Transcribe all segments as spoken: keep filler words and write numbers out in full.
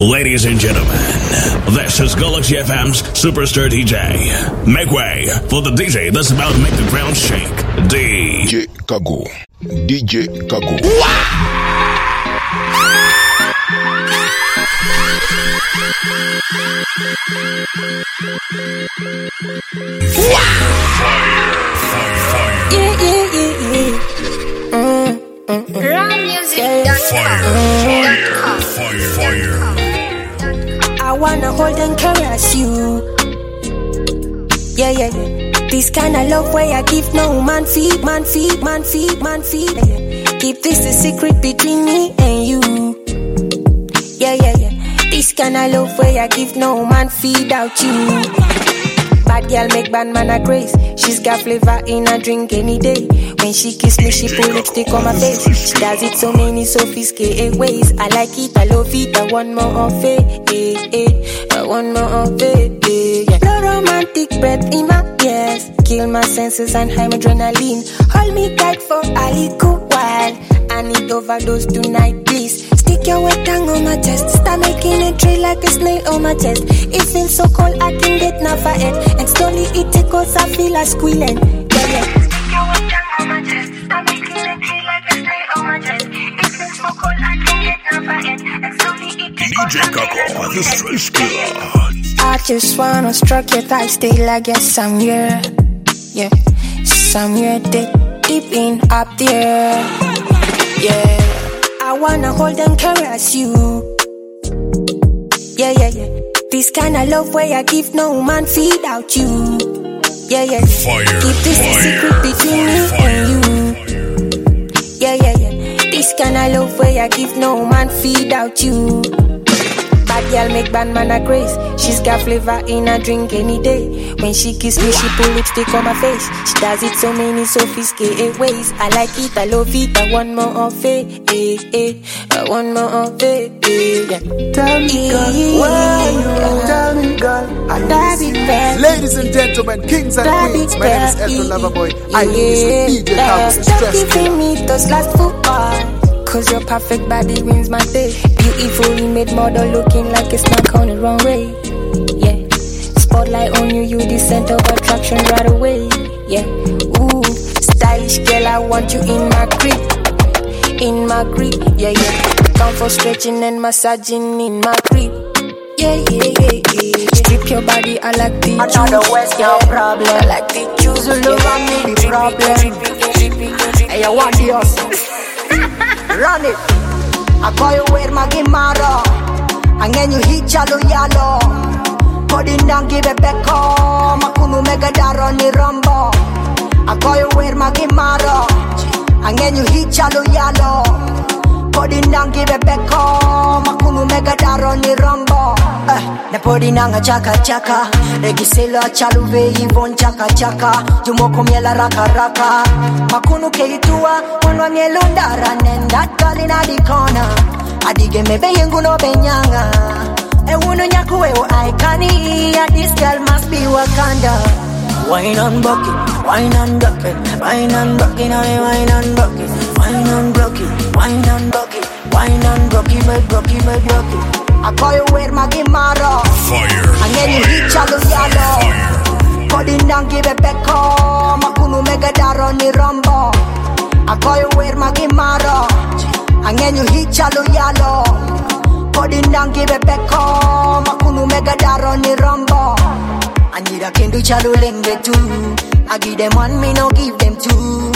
Ladies and gentlemen, this is Galaxy F M's Superstar D J. Make way for the D J that's about to make the ground shake. D J Kago. D J Kago. Fire, fire, fire. Yeah, yeah, yeah, yeah. Mm, mm, mm. Raw music. Fire, fire, fire, fire. I wanna hold and caress you. Yeah, yeah, yeah. This kind of love where I give no man feed, man feed, man feed, man feed. Yeah, yeah. Keep this a secret between me and you. Yeah, yeah, yeah. This kind of love where I give no man feed out you. Bad girl make bad man a grace. She's got flavor in her drink any day. When she kiss me, she put lipstick on my face. She does it so many sophisticated ways. I like it, I love it, I want more of it. Eh, eh. I want more of it. Eh, yeah. Blow romantic breath in my ears. Kill my senses and high adrenaline. Hold me tight for a little while. I need overdose tonight, please. Stick your wet tongue on my chest. Start making it trail like a snail on my chest. It feels so cold, I can get never it. And slowly it tickles, I feel like squealing. Yeah, yeah. Stick your wet tongue on my chest. Start making it trail like a snail on my chest. It feels so cold, I can get never it. And slowly it tickles, D J Kago, the Stress Killer. I just wanna stroke your thighs till I get somewhere. Yeah, somewhere deep, deep in up there. Yeah, I wanna hold and caress you. Yeah, yeah, yeah. This kind of love where I give no man feed out you. Yeah, yeah, yeah. Fire, Keep this fire, a secret between me fire, and you. Yeah, yeah, yeah. This kind of love where I give no man feed out you. Bad girl make bad man a grace. She's got flavor in her drink any day. When she kiss me, she put lipstick on my face. She does it so many sophisticated ways. I like it, I love it, I want more of it. Eh, eh. I want more of it. Eh, yeah. Tell me, girl, why you? Tell me, girl, I need you. Ladies and gentlemen, kings and queens, my name is Elton Loverboy. I is D J Kago, the Stress Killer. Don't give me those last football. Cause your perfect body wins my day. Beautifully made model looking like a snack on the wrong way. Yeah, spotlight on you, you the center of attraction right away. Yeah, ooh, stylish girl, I want you in my grip. In my grip, yeah, yeah. Come for stretching and massaging in my grip. Yeah, yeah, yeah, yeah. Strip your body, I like the juice. Another West, no problem. I like the juice. You look at me, the problem. Hey, I want the hustle. Run it. I call you where my gimaro. And then you hit chalo yalo. Put it down, give it back home. Makunu mega daro ni rombo. I call you where my gimaro. And then you hit chalo yalo. Put it down, give it back home. Makunu mega daro ni rombo. Eh, ne podi nanga chaka chaka. Regiselo chalu ve yvon chaka chaka. Jumoko miela raka raka. Makunu keitua. Wanwa mielundara nenda kalina di corner. Adige mebe yengu no benyanga. E unu nyaku weo aikani. This girl must be Wakanda. Wine and bucket, wine and bucket, wine and bucket, wine and bucket, wine and bucket, wine and bucket, wine and bucket, my bucket, my bucket. I call you where my gimaro. Fire, and then you hit chalo yalo. Put it down, give it back home. Makunu mega daro ni rombo. I call you where my gimaro. And then you hit chalo yalo. Put it down, give it back home. Makunu mega daro ni rombo. I need a kendo chalo lenge too. I give them one, me no give them two.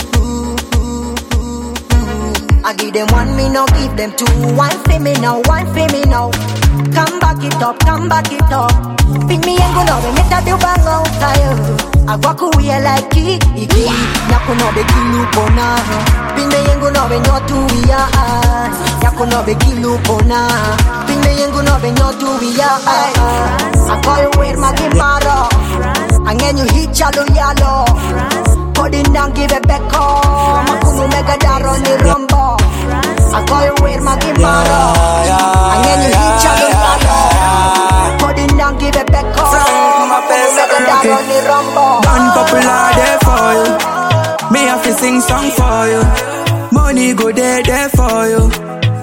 I give them one, me no give them two. One for me now, one for me now. Come back it up, come back it up. Pick me and go now, we make that you bang out fire. I walk away like it, iki. Naku no be kilu pona. Pick me and go now, we not to we are. Naku no be kilu pona. Pick me and go now, we not to we are. I call you where my gimaro. And then you hit chalo yalo. Put it down, give it back home. Makunu mega daro ni rombo. I call you where my gimaro. And then you hit chalo yalo. Put it down, give it back home. Makunu mega daro ni rombo. One popular there for you. Me have to sing song for you. Money go there, there for you.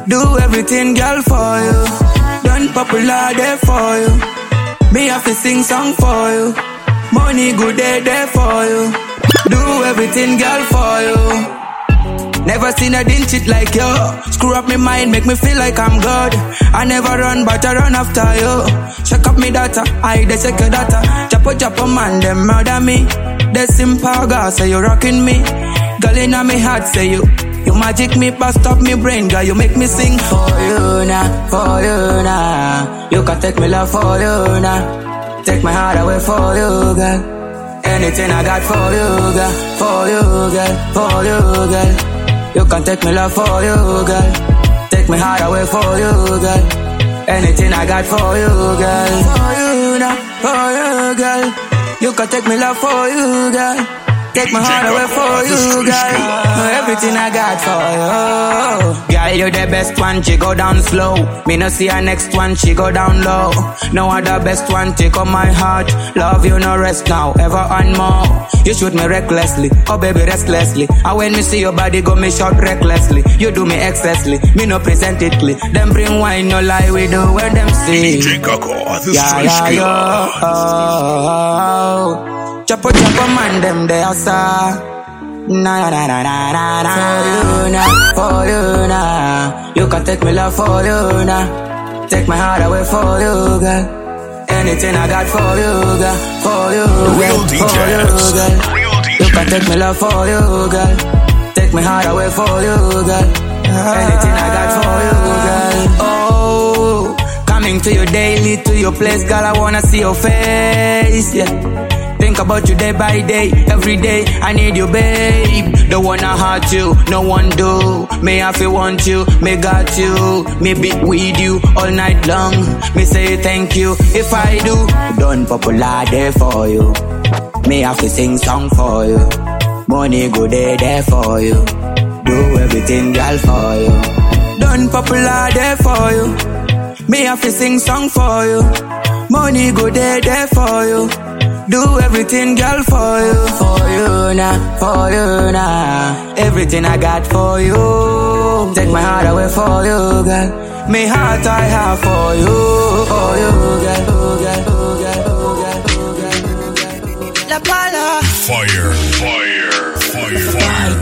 Do everything, girl, for you. Done popular there for you. Me have to sing song for you. Money good there, there for you. Do everything, girl, for you. Never seen a din shit like you. Screw up my mind, make me feel like I'm good. I never run, but I run after you. Check up me data, I dey check your data. Chapo chapo man, them murder me. The simple girl say you rocking me. Girl inna me heart say you. You magic me, bust up me brain, girl. You make me sing for you now, for you now. You can take me love for you now. Take my heart away for you, girl. Anything I got for you, girl. For you, girl. For you, girl. You can take me love for you, girl. Take my heart away for you, girl. Anything I got for you, girl. For you now, for you, girl. You can take me love for you, girl. Take my heart away for you, girl. Everything I got for you. Girl, you the best one, she go down slow. Me no see her next one, she go down low. No other best one, take on my heart. Love you, no rest now, ever and more. You shoot me recklessly, oh baby, restlessly. And when me see your body go, me shot recklessly. You do me excessly, me no present it clean. Them bring wine, no lie, we do where them see. D J Kako, the yeah, yeah, yeah, oh, oh, oh. Chapo chapo man them they outside. Na na na na na na na. For you now, for you now. You can take me love for you now. Take my heart away for you, girl. Anything I got for you, girl. For you, girl. For you, girl. You can take me love for you, girl. Take my heart away for you, girl. Anything I got for you, girl. Oh, coming to you daily, to your place, girl. I wanna see your face, yeah. Think about you day by day, every day. I need you, babe. Don't wanna hurt you, no one do. Me have to want you, me got you. Me be with you all night long. Me say thank you if I do. Done popular there for you. Me have to sing song for you. Money go there, there for you. Do everything, girl, for you. Done popular there for you. Me have to sing song for you. Money go there, there for you. Do everything, girl, for you. For you now, for you now. Everything I got for you. Take my heart away for you, girl. My heart I have for you. For you, girl, oh, girl, oh, girl, oh, girl, oh, girl, oh, girl. La Pala. Fire, fire, fire, fire.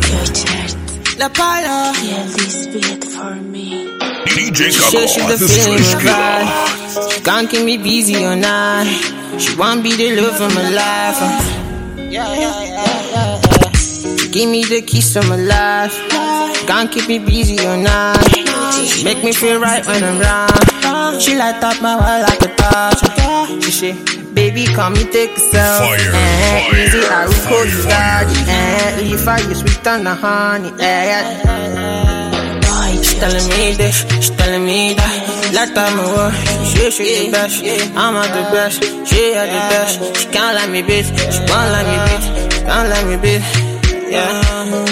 La Pala. Yeah, this beat for me. D J She said she the feeling of vibe. She can't keep me busy all night. She want be the love of my life. Yeah, yeah, yeah, yeah, yeah. She give me the keys to my life. Can't keep me busy all night. She make me feel right when I'm wrong. She light up my world like a torch. She say, baby, come me take a selfie. Fire, eh, fire, easy, I will call you fire, daddy. Eh, if I you sweet on the honey. Eh, yeah. She telling me this, she telling me that. Last time I was, she, she the best. I'm not the best, she are the best. She can't let me beat, she can't let me beat, she can't let me beat. Yeah.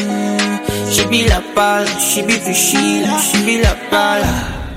She be la pala, she be Priscilla, she be la pala.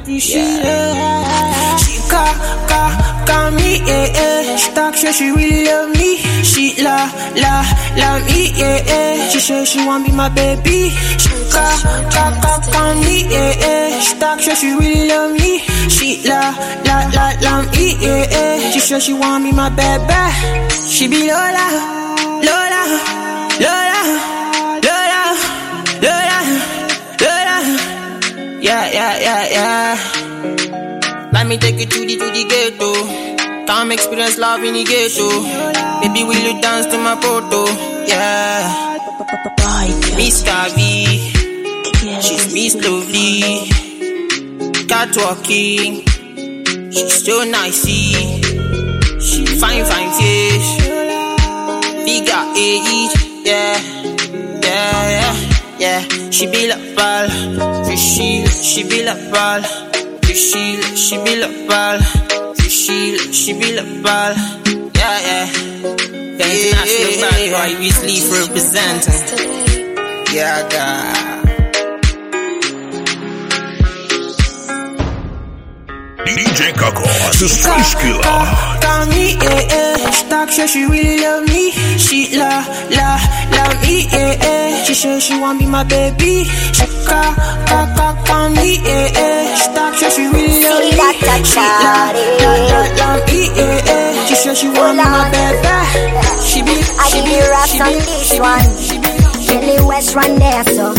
Yeah. She call, call, call me, yeah, yeah. She talk sure she really love me. She la, la, love me, yeah, yeah. She say she want be my baby. She call, call, call, call me, yeah, yeah. She talk sure she really love me. She la, la, la, love me, yeah, yeah. She say she want be my baby. She be Lola, Lola, Lola, Lola, Lola, Lola. Yeah, yeah, yeah, yeah. Let me take you to the, to the ghetto. Come experience love in the ghetto. Baby, will you dance to my photo? Yeah. Mister V, she's Miss Lovely. Catwalking, she's so nice. She fine, fine face. Figure eight, yeah, yeah, yeah, yeah. She be la pal, she, she be la pal. She, she be la pal. She, she be la pal. Yeah, yeah. The international bad boy, Weasley representing. Yeah, God. D J Kako, the Space Killer. Call me, eh, eh. She talk sure she really love me. She la, la, love me, eh, eh. She say she want be my baby. She call, call, call, call me, eh, eh. She talk sure she really love me. She la, la, la, love me, eh, eh. She say she want be my baby. She be, I she give be, you rap she on be, this she one. be, she be. Kelly West run there so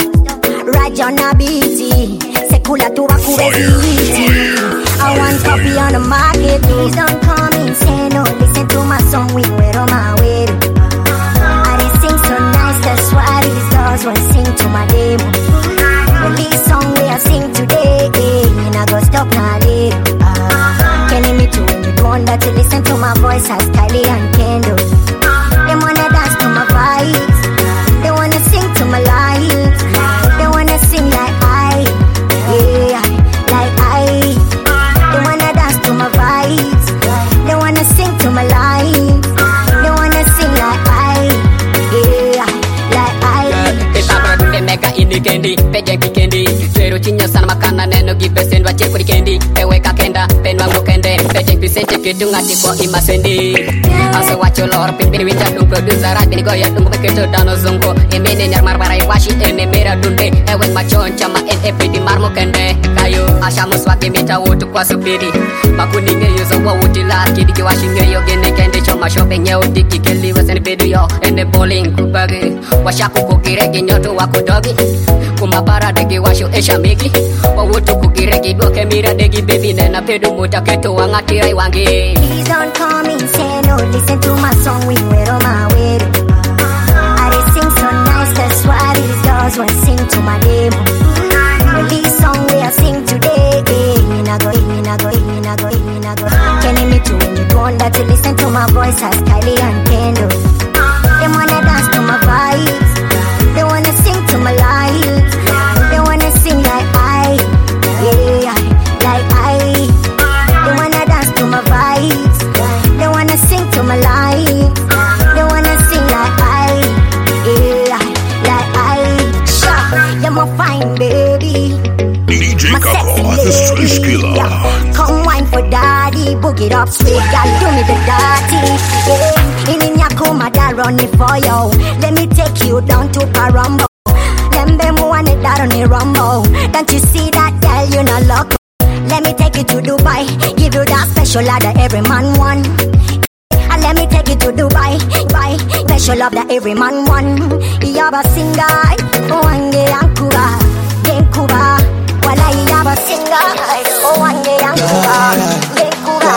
Rajana B T Sekula tu waku beziti I want copy on the market. Please don't call me insane. No, listen to my song with where on my way. I didn't sing so nice. That's why these girls won't sing to my demo. Well, this song we are sing today, eh, and I go stop now. Can me too when you don't want to listen to my voice as Kylie and Kendall. They wanna dance to my vibes. They wanna sing to my life. They wanna sing like I, yeah, like I. They wanna dance to my vibes. They wanna sing to my life. They wanna sing like I, yeah, like I. If I brought the mega in the candy, pege candy. Zero chinya sana makana neno gibe sendwa cheku di candy. Ewe kakenda, penwa mukende. Pege pisente kitu ngati kwa imasendi. Asa wacho lor pimpin winja dung producer right bini goya dung beketo dano zungo. Emene nyar marbarai washi ene mera dunde. Ewe machon chama ene pedi marmo kende. Kayo asha muswake mita wotu kwa subiri. Makuni ngeyo zongwa wuti la kidi ki washi ngeyo gene kende choma shopping yeo diki keli wasene pedu yo ene bowling kubagi. Washaku kukiregi nyoto wako dogi. Kumapara degi washo esha migi. Wawutu kukiregi doke mira degi baby nena pedu muta keto wangatirai wangi. Please don't call me insane. No, listen to my song we wait on my way. I did sing so nice. That's why these girls won't sing to my demo. Well, this song we are sing today, eh, in a go, in a go, in a go, in a go. Can me too when you don't want to listen to my voice as Kylie and Kendall. They wanna dance to my vibes. They wanna sing to my life. They wanna sing like I, yeah, like I. They wanna dance to my vibes. They wanna sing to my life. They wanna sing like I, yeah, like I. Sure, you're my fine baby. D J Kako, the Space Killer. Come wine for daddy, book it up sweet, girl, do me the dirty. Yeah, in Yakuma, that run it for you. Let me take you down to Parambo. Lembe mu wane that on the rumble. Don't you see that girl, you not loco. Let me take you to Dubai, give you that special love that every man want. And let me take you to Dubai, Dubai, special love that every man want. Yaba singai, wange yankuba, yankuba. Wala yaba singai, wange yankuba, yankuba.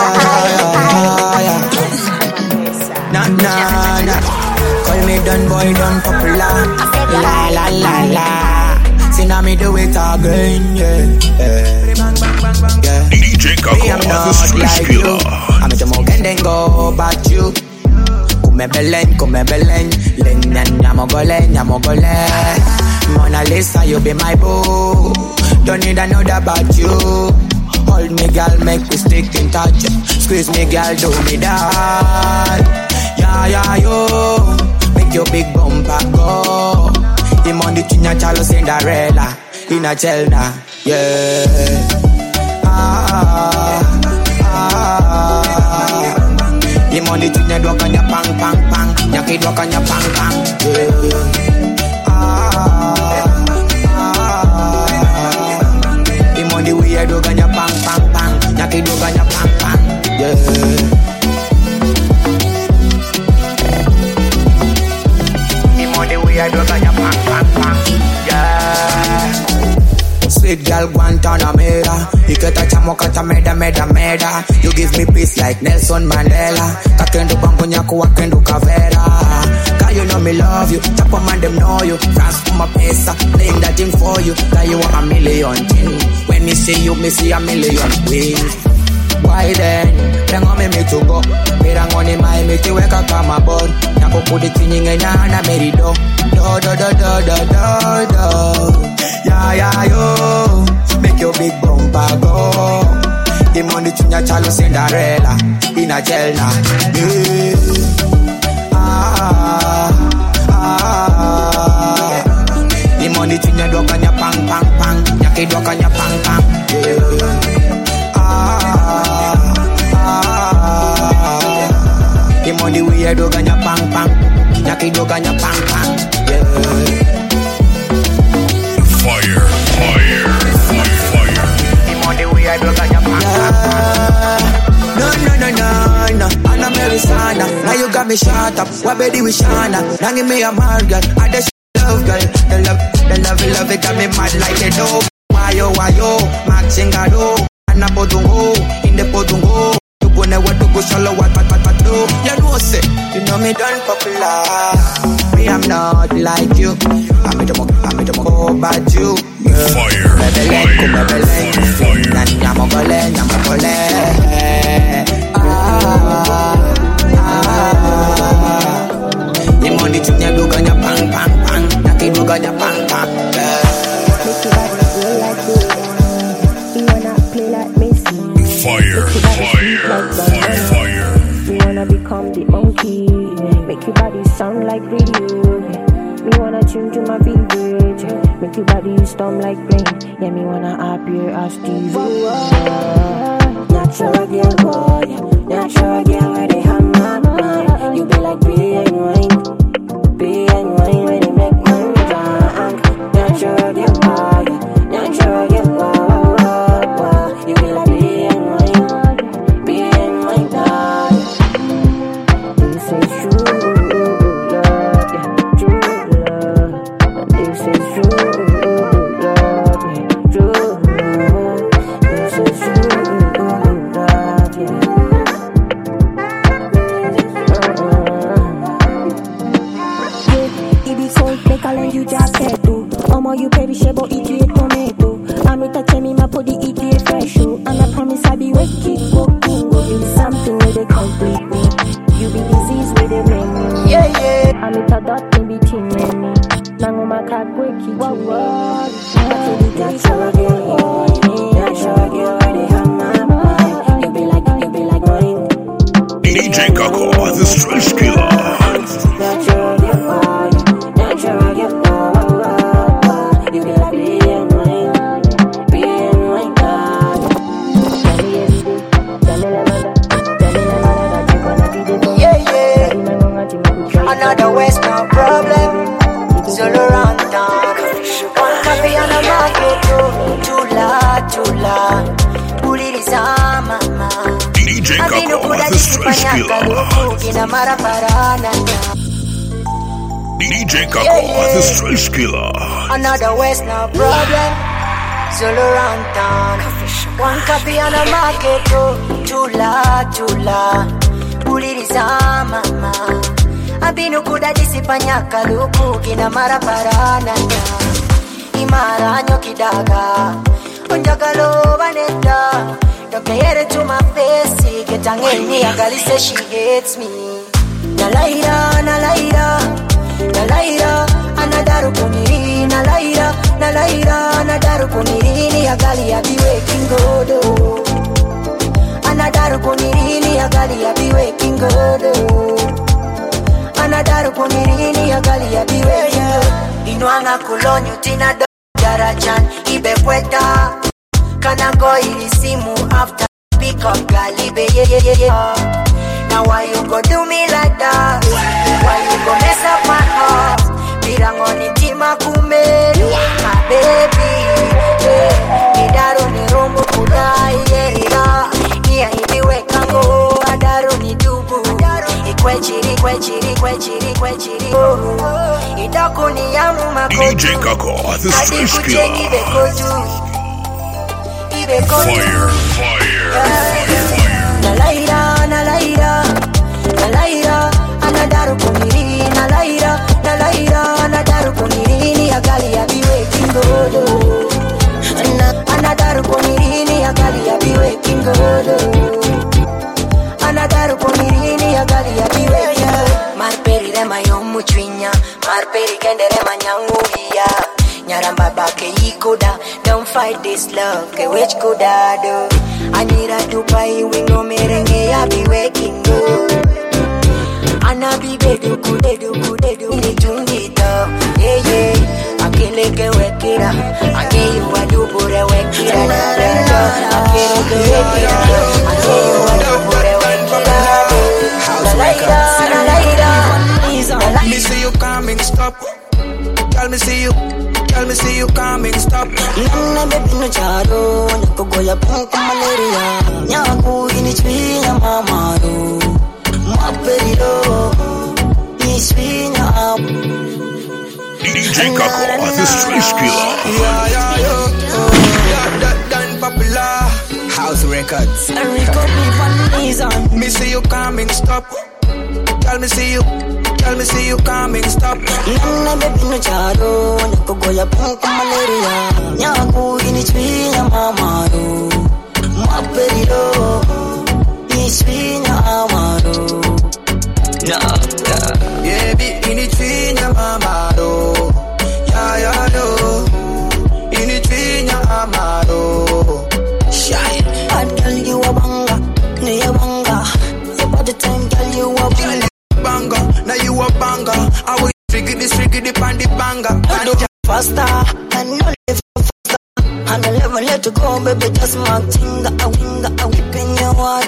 Nah nah nah, call me done boy, done popular. La la la la, see now me do it again, yeah. yeah. D J Kako, I'm the not Space like you. Killer. I'm a jamoke and then go back you. Come belen, come belen, len nyamo gole, nyamo gole. Mona Lisa, you be my boo. Don't need another about you. Hold me, girl, make we stick in touch. Squeeze me, girl, do me that. Yeah, yeah, yo. Make your big bumper go. Him on the Chinya Chalo Cinderella. In a Chelna, yeah. Ah, ah. Him on the Chinya Dwakanya pang pang pang. Nyaki Dwakanya pang pang, yeah. Ah, ah. Him on the way Dwakanya pang pang pang. Nyaki Dwakanya pang pang, yeah. I do ganya pang pang pang, yeah. Sweet girl Guantanamera, you get a chamo kata meda meda meda. You give me peace like Nelson Mandela. Kakendo bango nyako wakendo kavera. Cause you know me love you, chapo man them know you. France for my pesa, playing that thing for you. Cause you want a million thing. When me see you, me see a million wings. Why then? Then I'm me to go. Mira ngoni mai me te weka kama bon. Nako pudi tinyinga na na merido. Do do do do do do do. Yeah yeah yo. Make your big bumper go. The money Chinya Chalo Cinderella. In a Chelna. Yeah. Ah ah. The money Chinya Dwakanya pang pang pang. Nyaki Dwakanya pang pang. Yeah. Ah. we I do ganya pang pang. Nyaki do ganya pang pang. Yeah. Fire, fire, fire, fire. The money we I do ganya pang pang. No, no, no, no, no. Anna Mary Sana. Now you got me shot up. What baby we Shana? Now give me a margin. I just love girl. The love, the love, the love it got me mad like a dog. Why yo, why yo? Max Ingado. Anna Bodungo. In the Bodungo. You go never to go shallow. What, what, what, what do? You know, say. You know me done popular. Me, I'm not like you. I'm in the mo, I'm in the mo, about you. Fire, fire, fire, the money to you do ganya pang pang pang, naki do ganya pang pang. Fire, fire, fire, fire. We wanna become the monkey, make your body sound like radio. Me wanna tune to my beat, yeah. Make your body storm like rain. Yeah, me wanna appear as Stevie. Natural girl boy, natural girl where they have my mind. You be like beer and wine, beer and wine when they make man drunk. Natural girl boy, natural girl boy. You be like beer and wine, beer and wine darling. This is true. You baby shebo eat you a tomato. I'm with a temi ma put the eat you a fresh shoe. And I promise I be wicked cooking. Go you something with a complete me. You be disease with a menu. Yeah yeah. I'm with a dot in between me. Nango ma cat wicked. What what? Natural girl, natural girl, where they have my mind. You be like, you be like mine. D J Kako, the Stress Killer. Natural girl, natural girl. Another West no problem. Solo around town. One copy on the market. Chula, chula. Puliriza mama. D J Kako, the Stress Killer. Kina mara parana. D J Kako, the Stress Killer. Another West no problem. Solo around town. One copy on the market. Chula, chula. Puliriza mama. Abinu kuda disipanya kaluku kina mara parana Imara nyoki daga Onjagalo vaneta Dokeyere to my face Ketangeni agali say she hates me Nalaira, nalaira Nalaira Anadaru kumiri Nalaira, nalaira Anadaru kumiri Agali abi waking godo Anadaru kumiri Agali abi waking godo Anadaru kunirini ya gali ya biweya Inuanga kulonyu tina do Jarajan ibe kweta Kanango ilisimu after pick up galibe yeah yeah yeah yeah Now why you go do me like that? Why you go mess up my heart? Birangoni tima kumelu my baby yeah Idaru ni rumbu kudai yeah Nia ibiwe kango Adaru ni dubu Kwechiri, kwechiri, kwechiri, kwechiri Idako ni yamu makotu D J Kako, the Stress Killer. Fire, fire, fire. Nalaira, nalaira Nalaira, anadaru kumiri Nalaira, nalaira, anadaru kumiri Agali ya biwe kingodo Anadaru kumiri Agali ya biwe kingodo Anadaru kumiri Agali ya biwe Marperi rema yomu chwinya Marperi kende rema nyanguia Nyaramba bake ikoda Don't fight this love Ke wech koda do Anira tupai wingo merenge ya biwe kingo Anabi bedu kudedu kudedu Ni tundito Yeah yeah Akile ke wekira Akeyu wadubure wekira Akile ke wekira Akeyu wadubure wekira Nalaira, nalaira records. Enrico, me one knees on. Me see you coming, stop. Tell me see you, tell me see you coming, stop. Nana baby no charo, nako goya punk malaria. Nyaku ini chwinya mamaro, maperido, ini chwinya amaro. No, yeah, be ini chwinya mamaro. Ya ya do, ini chwinya amaro. Shine, I'd tell you a banga, ne a banga. About the time, tell you a banga. Banga, now you a banger. I will figure this, figure the pandy banger. And faster, and no live faster. And I never let you go, baby, just my finger, a winger, a whip in your heart.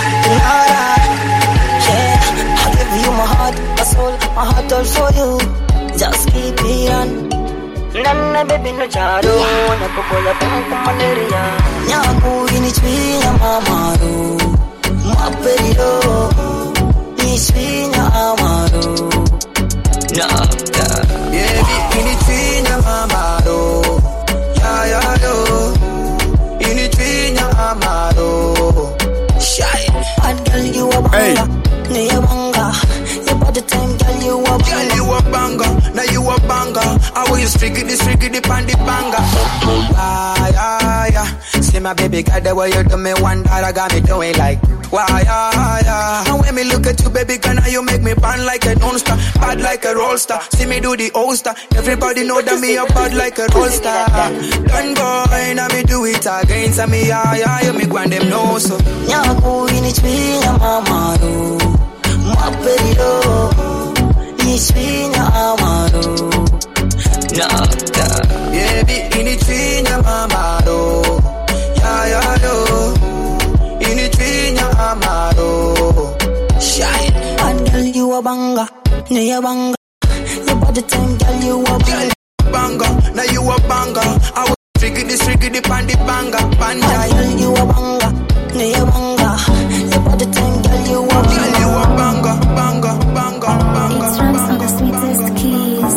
Yeah, I give you my heart, my soul, my heart all for you. Just keep it on. Nana baby no charo, nako boya punk malaria. Nyaku ini chwinya mamaro, maperido. Chwinya amaro. No, yeah, be ini chwinya amaro. Ya ya do, ini chwinya amaro. Shine, I'd tell you a banga, ne a banga. About the time, tell you a banga. Tell you a banger, now you a banger. I will use figure this, figure the pandy banger. Ah yeah yeah, see my baby got the way you do me one that I got me doing like. Why, yeah, yeah. And when me look at you, baby, can you make me band like a non-star, bad like a roll star. See me do the old star. Everybody know that me a bad like a roll star. Done boy, now me do it again. So me, yeah, yeah, you make one them know so. Nyaku ini chwinya mamaro, maperido, ini chwinya amaro. No, yeah, be ini chwinya mamaro. Yeah, yeah, do. Ini chwinya amaro. Shine. I tell you a banga, ne a banga. About the time, tell you a banga. Banga, now you a banger. I will figure this, figure the pandy banger. Banja. I tell you a banga, ne a banga. About the time, tell you a banga. Tell you a banger, banger, banger, banger. It's runs on the sweetest keys.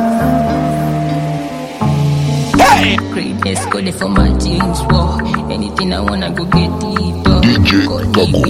Hey! Greatness good for my jeans, whoa. Anything I wanna go get it. D J Kago.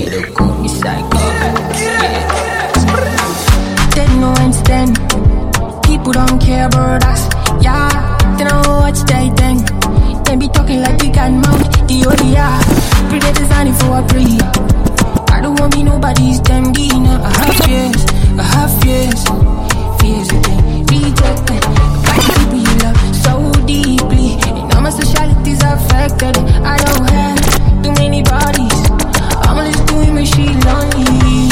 They know instant. People don't care about us. Yeah, they know what they think. They be talking like they can mount the O D R. Predators only for a breed. I don't want be nobody's damn dinner. I have fears, I have fears. Fears again, rejected. But people you love so deeply. And all my sociality's affected. I don't have too many bodies. I'm just doing my shit lonely.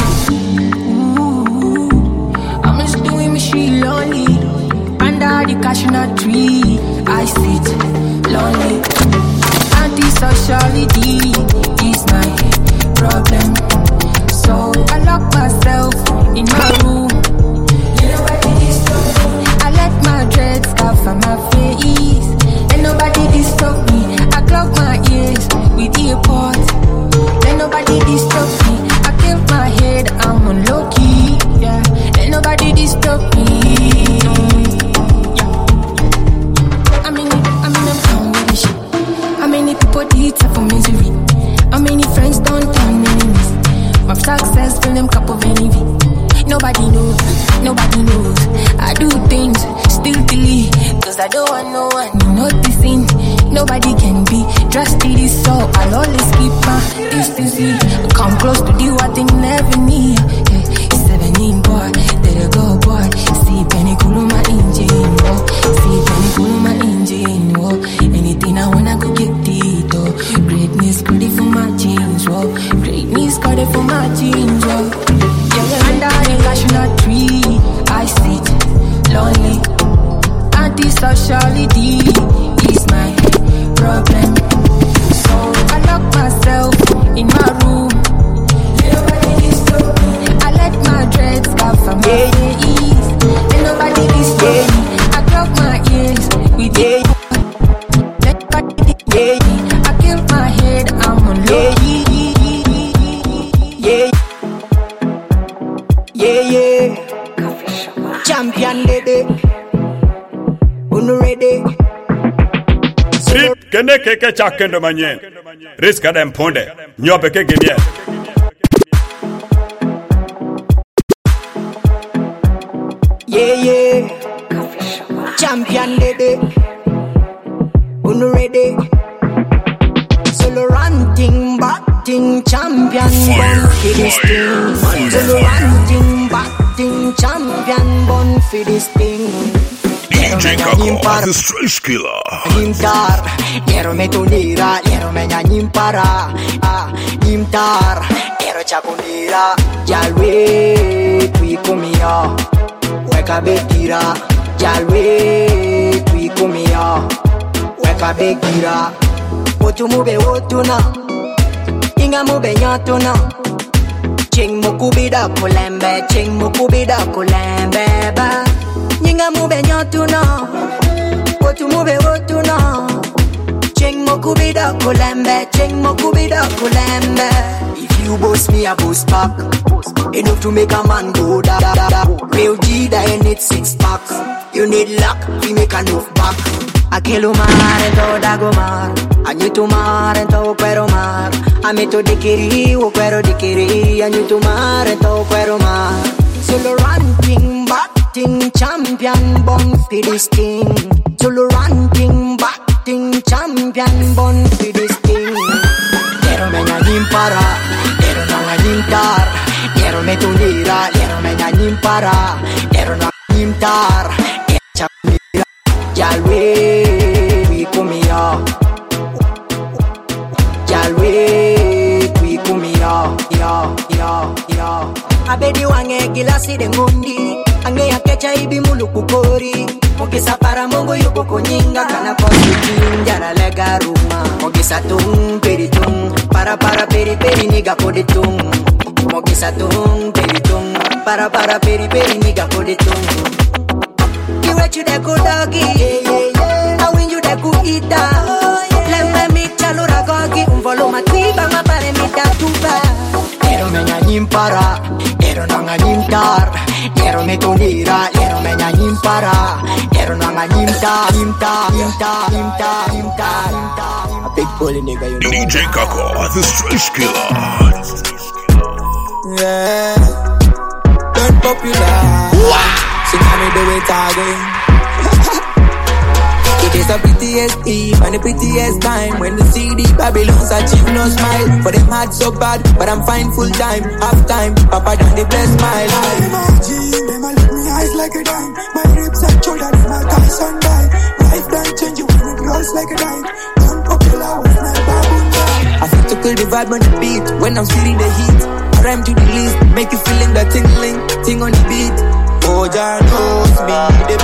Ooh, I'm just doing my shit lonely. Under the cashew tree, I sit lonely. Anti-sociality is my problem. So I lock myself in my room. I let my dreads cover my face. And nobody disturb me. I clog my ears with earpods. Let nobody disturb me. I keep my head, I'm on low key. Yeah, let nobody disturb me. Yeah, I mean, I mean, I'm down with this shit. How many people did for misery? How many friends don't turn enemies? My success fill them cup of envy. Nobody knows, nobody knows. I do things stealthily, cause I don't want no one noticing. Nobody can be trusted, so I'll always keep my distance. Come close to do what they never need. Hey, seventeen boy, there you go boy. See Penny Kuluma engine, oh. See Penny Kuluma engine, oh. Anything I wanna go get it, oh. Greatness got it for my jeans, oh. Greatness got it for my jeans, oh. Yeah, yeah, under the cashew tree, I sit lonely. Anti-sociality is my problem. So I lock myself in my room. I let my dreads cover my face. And nobody disturb me. I clog my ears with it. Let nobody disturb me. I kill my head, I'm on low. Yeah, yeah, yeah. Champion lady, uno ready. Sip, kende keke chakende manyen. Risk them ponde. Nyopeke gemie. Yeah, yeah. Champion baby. Uno ready. Solo ranting, batting, champion. Born for this thing. Solo ranting, batting, champion. Born for this thing. D J Kako, the Stress Killer. Nimtar, quiero me tunira, quiero me nyimpara. Ah, nimtar, quiero chakunira. Yalwe, tui kumia. Weka betira, yalwe, tui kumia. Weka bekira. Otu mube otuna, inga mube nyatuna. Ching mukubida kulembe, ching mukubida kulembe ba. Inga mube nyatuna, otu mube otuna. Ching mukubida kulembe, ching mukubida kulembe. If you boast me, I boast back. Enough to make a man go da da da da. Real G that you need six pack. You need luck, we make enough back. Aquilo mar ento dago mar, anyu mar ento quero mar, amito dikiri o quero dikiri, anyu mar ento quero mar. Solo ranking, batting, champion, born for this thing. Solo ranking, batting, champion, born for this thing. Quiero me nyimpara, quiero no nyimtar, quiero me tunira, quiero me nyimpara, quiero no nyimtar, quiero Yalwe, we kumia. Yalwe, we kumia. Ya, ya, ya. Abedi wange gilasi de ngundi. Ange ya kecha ibi mulu kukori. Mogisa para mongo yuko konyinga. Kana kosi jinja lega ruma. Mogisa tung, peri tung. Para para peri peri niga kode tung. Mogisa tung, peri tung. Para para peri peri niga kode tung. You let you that good doggy, yeah, yeah, yeah. I win you that good eater. Let me meet chalura gogi. Un follow my tweet, but my pare me da tuba. Quiero me nyimpara, quiero no nyimtar. Quiero me tunira, quiero me nyimpara. Quiero no nyimtar, nyimtar, nyimtar, nyimtar, nyimtar, nyimtar. A big bully nigga, you know. D J Kako, the Stress Killer. Yeah, turn popular. Wow. She got me do it again. It is the prettiest eve and the prettiest time when the C D Babylons achieve no smile. For them heart so bad, but I'm fine full time, half time. Papa done the bless smile. I imagine them a look me eyes like a dime. My ribs and shoulders, my thighs and die. Life done change you when it rolls like a dime. Don't popular with my baboon. I feel to kill the vibe on the beat when I'm feeling the heat. I rhyme to the least, make you feeling that tingling, ting on the beat. Oh, Jah knows me the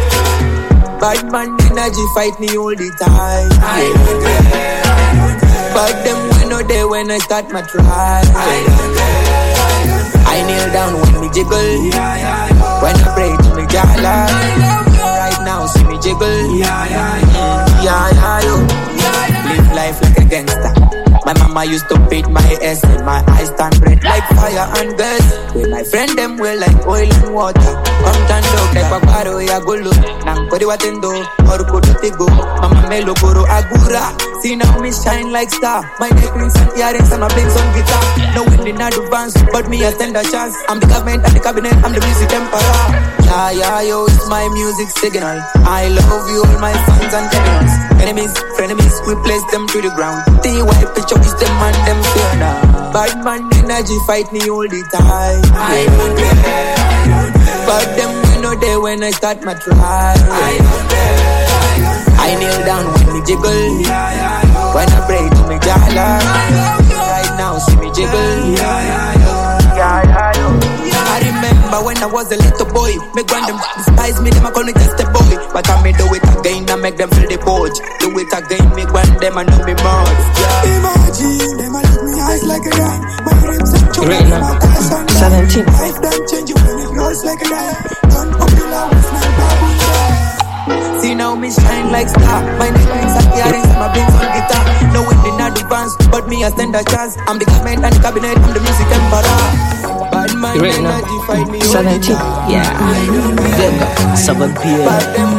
best. Bad man energy fight me all the time. I don't care, I don't care. But them we know they when I start my try. I don't care, I don't care. I kneel down when me jiggle. Yeah, yeah, yeah. When I pray to me Jah Lord. Right now see me jiggle. Yeah, yeah, yeah. Yeah, yeah, yeah. Live life like a gangster. My mama used to beat my ass and my eyes turn red like fire and gas. With my friend them well like oil and water. Come turn dog like paparo ya golo. Nang kodi watendo, or kodo tego. Mama melo goro agura. See now me shine like star. My necklace and earrings and my blinks on guitar. No wind in advance, but me a stand a chance. I'm the government and the cabinet, I'm the music emperor. Yeah, yeah, yo, it's my music signal. I love you all my fans and criminals. Enemies, frenemies, we place them to the ground. The white picture is them and them fear now. Bad man energy fight me all the time. I don't care, I don't care. But them we know they when I start my try. I don't care, I don't care. I kneel down when me jiggle. Yeah, yeah, yeah. When I pray to me Jah Lord. Right now see me jiggle. Yeah, yeah, yeah. Yeah, yeah, yeah. I remember when I was a little boy. Me grand them despise me, them I call me just a boy. But I me do it again, I make them feel the purge. Do it again, me grand them and know me more. Yeah. Imagine them I look me eyes like a dime. My ribs and shoulders, my thighs and seventeen. Life done change you when it rolls like a dime. Don't popular with my baby. See now me shine like star. My necklace and earrings and my blinks on guitar. No wind in advance, but me a stand a chance. I'm the government and the cabinet, I'm the music emperor. Bad man You ready now? seventeen, yeah. Vega, seven P M.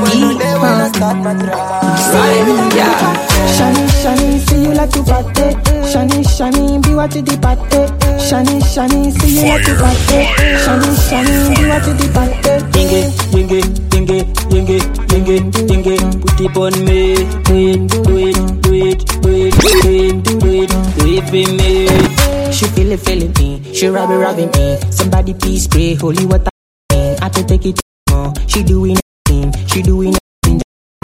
Yeah. Shani, Shani, see you like to party. Shani, Shani, be what you the party. Shani, Shani, see you like to party. Shani, Shani, be what you the party. Yinge, yinge, yinge, yinge, yinge, yinge. Put it on me. Do it, do it, do it, do it, do it, do it, do it for me. She feel it, feeling me. She rubbing, rubbing me. Somebody please spray holy water. I can take it more. She doing everything. She doing everything.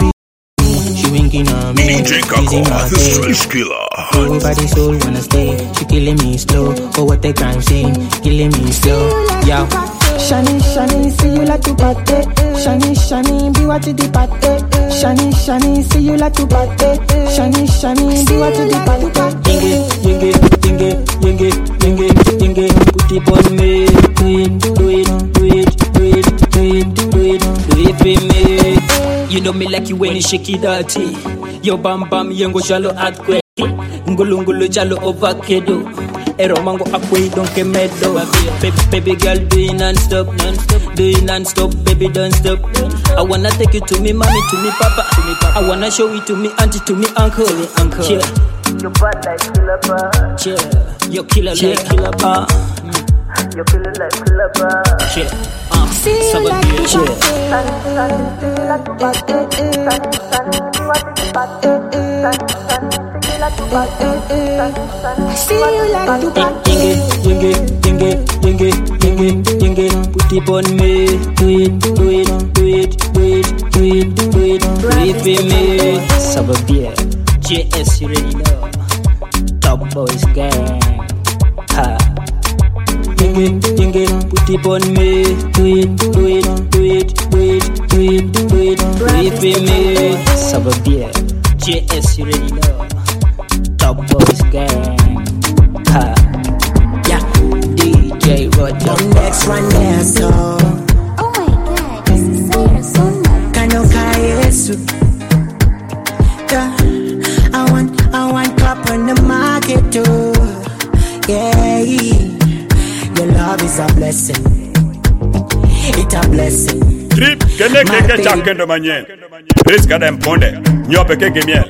She winking on me. D J Kako, the Street Killer. Everybody's soul wanna stay. She killing me slow. Oh, what the crime scene. Killing me slow. Yeah. Shani, Shani, see you like to party. Shani, Shani, be what you the party. Shani, Shani, see you like to party. Shani, Shani, be what you the party. Yinge, yinge, yinge, yinge, yinge, yinge. Put it on me. Do it, do it, do it, do it, do it, do it, do it for me. You know me like you when you shake it dirty. Yo bam bam yengo jalo earthquake. Ngulu ngulu jalo avocado. Ero mango akwe don't ke medo. Baby, baby girl do it non-stop, non-stop. Do it non-stop, baby don't stop. I wanna take you to me mommy, to me papa, to me papa. I wanna show it to me auntie, to me uncle, to me uncle. Yeah. You bad like killer bar. Yeah. You killer Yeah. like killer bar. You feel it like killer bar. Yeah. Uh. See you like to party. Sunny, sunny, see you like to party. Sunny, sunny, see what you party. Sunny, sunny, see you like to party. Sunny, sunny, see you like to party. Yinge, yinge, yinge, yinge, yinge. Put it on me. Do it, do it, do it, do it, do it, do it, do it for me. Sababia, J S you already know. Top Boys Gang. Ha. Yinge, yinge, put it on me. Do it, do it, do it, do it, do it, do it, do it for me. Sababia, J S you already know. Top Boys Gang. Ha. Yeah. D J Roger. One next one there, so. Oh my god, this is Zaira Sona. Kanoka Yesu. I want, I want clap on the market too. Yeah. Your love is a blessing. It's a blessing. Trip, kene keke chakendo manye. Chris kadem ponde. Nyope keke miel.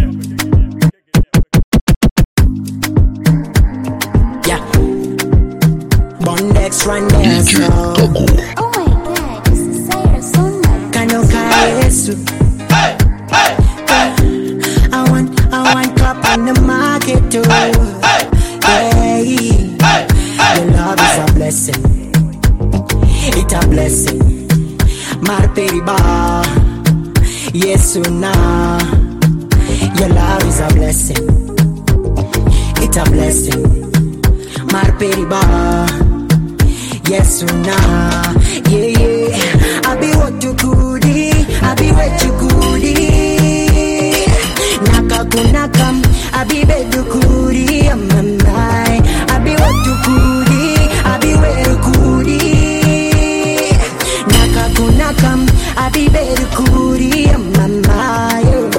Yeah. Bondex run there, so. Oh my god, this is Zaira Sona. Kanoka Yesu. Hey, hey, hey. I want, I want clap on the market too. Hey, hey, yeah. hey. Your love is a blessing. It's a blessing. Marperiba. Yesu na. Your love is a blessing. It's a blessing. Marperiba. Yesu na. Yeah, yeah. I be what you goodie. I be what you goodie. Nakakunakam. I be bedu goodie. I'm a man. I be what you goodie. I be where you goodie. Nakakunakam. I be bedu goodie. I'm a man.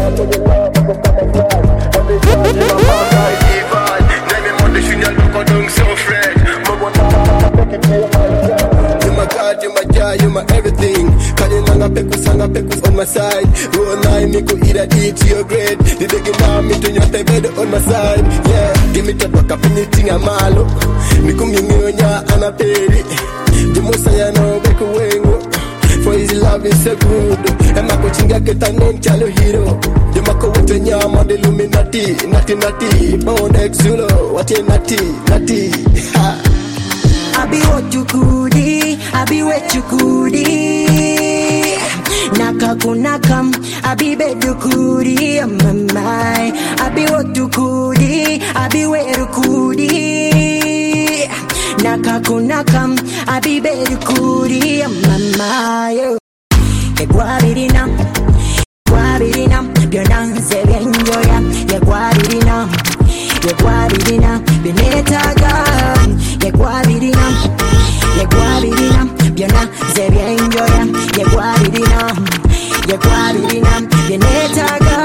You my joy, you my everything. Kalinanga pekus, hanga pekus on my side. Roll nine, me go eat and eat your grade. The big mom, me to your bed on my side. Yeah, give me that back up anything I'm malo. Me come in your and a peri. The most I know, back away. For his love is so good. And my coaching get a name, Chalo Hero. The Mako with the Yama, the Illuminati, Nati Nati, Bone Exulo, what a Nati, Nati. Ha. I be what you goodie, I be what you goodie. Nakakunakam, I be bed you goodie, I'm a my. I be what you goodie, I be where you goodie. Nakakunakam, I be bed you goodie, I'm a my. Eguaririna, Eguaririna, Bionanze, Benjoya, Eguaririna, Eguaririna, Benetaga. Yeguaririna, yeguaririna, biona zebia enjoya. Yeguaririna, yeguaririna, benetaga.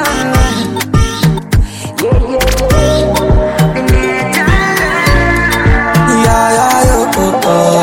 Yeah yeah yeah, benetaga. Yeah yeah yo oh oh.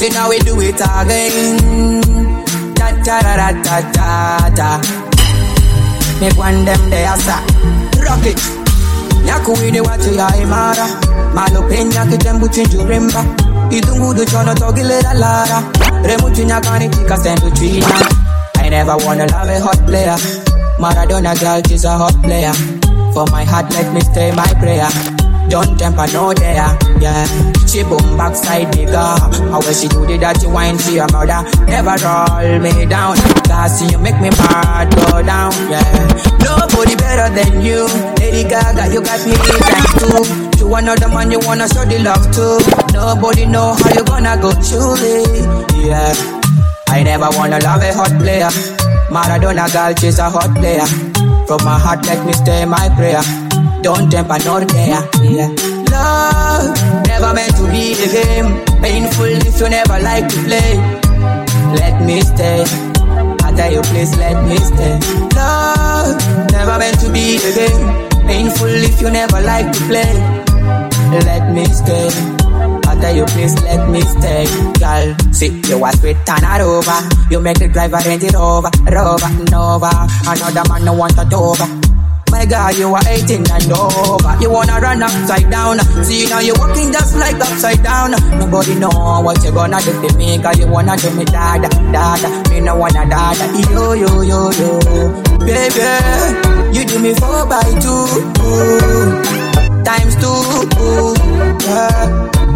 say now we do it again. Da da da da da da. Make one them there, sir. Rock it. Nyaku wide watu ya imara. Malo penya kitembu chinjurimba. Idungudu chono togile la lara. Remutu nyakani tika sendu china. I never wanna love a hot player. Maradona girl, she's a hot player. For my heart, let me stay my prayer. Don't temper no there, yeah. She boom backside bigger. How will she do the dirty wine? She a murder. Never roll me down. Cause you make me mad, go down, yeah. Nobody better than you. Lady Gaga, you got me thanks too. To another man you wanna show the love to. Nobody know how you gonna go truly, yeah. I never wanna love a hot player. Maradona girl, she's a hot player. From my heart, let me stay my prayer. Don't temper nor care, yeah. Love, never meant to be the game. Painful if you never like to play. Let me stay. I tell you please let me stay. Love, never meant to be the game. Painful if you never like to play. Let me stay. I tell you please let me stay. Girl, see you was with Tana Rover. You make the driver rent it over, Rover, Nova. Another man no want it over. My God, you are eighteen and over. You wanna run upside down. See now you walking just like upside down. Nobody know what you gonna do to me. Cause you wanna do me dada, dada. Me no wanna dada. Yo, yo, yo, yo. Baby, you do me four by two. Ooh. Times two. Ooh. Yeah.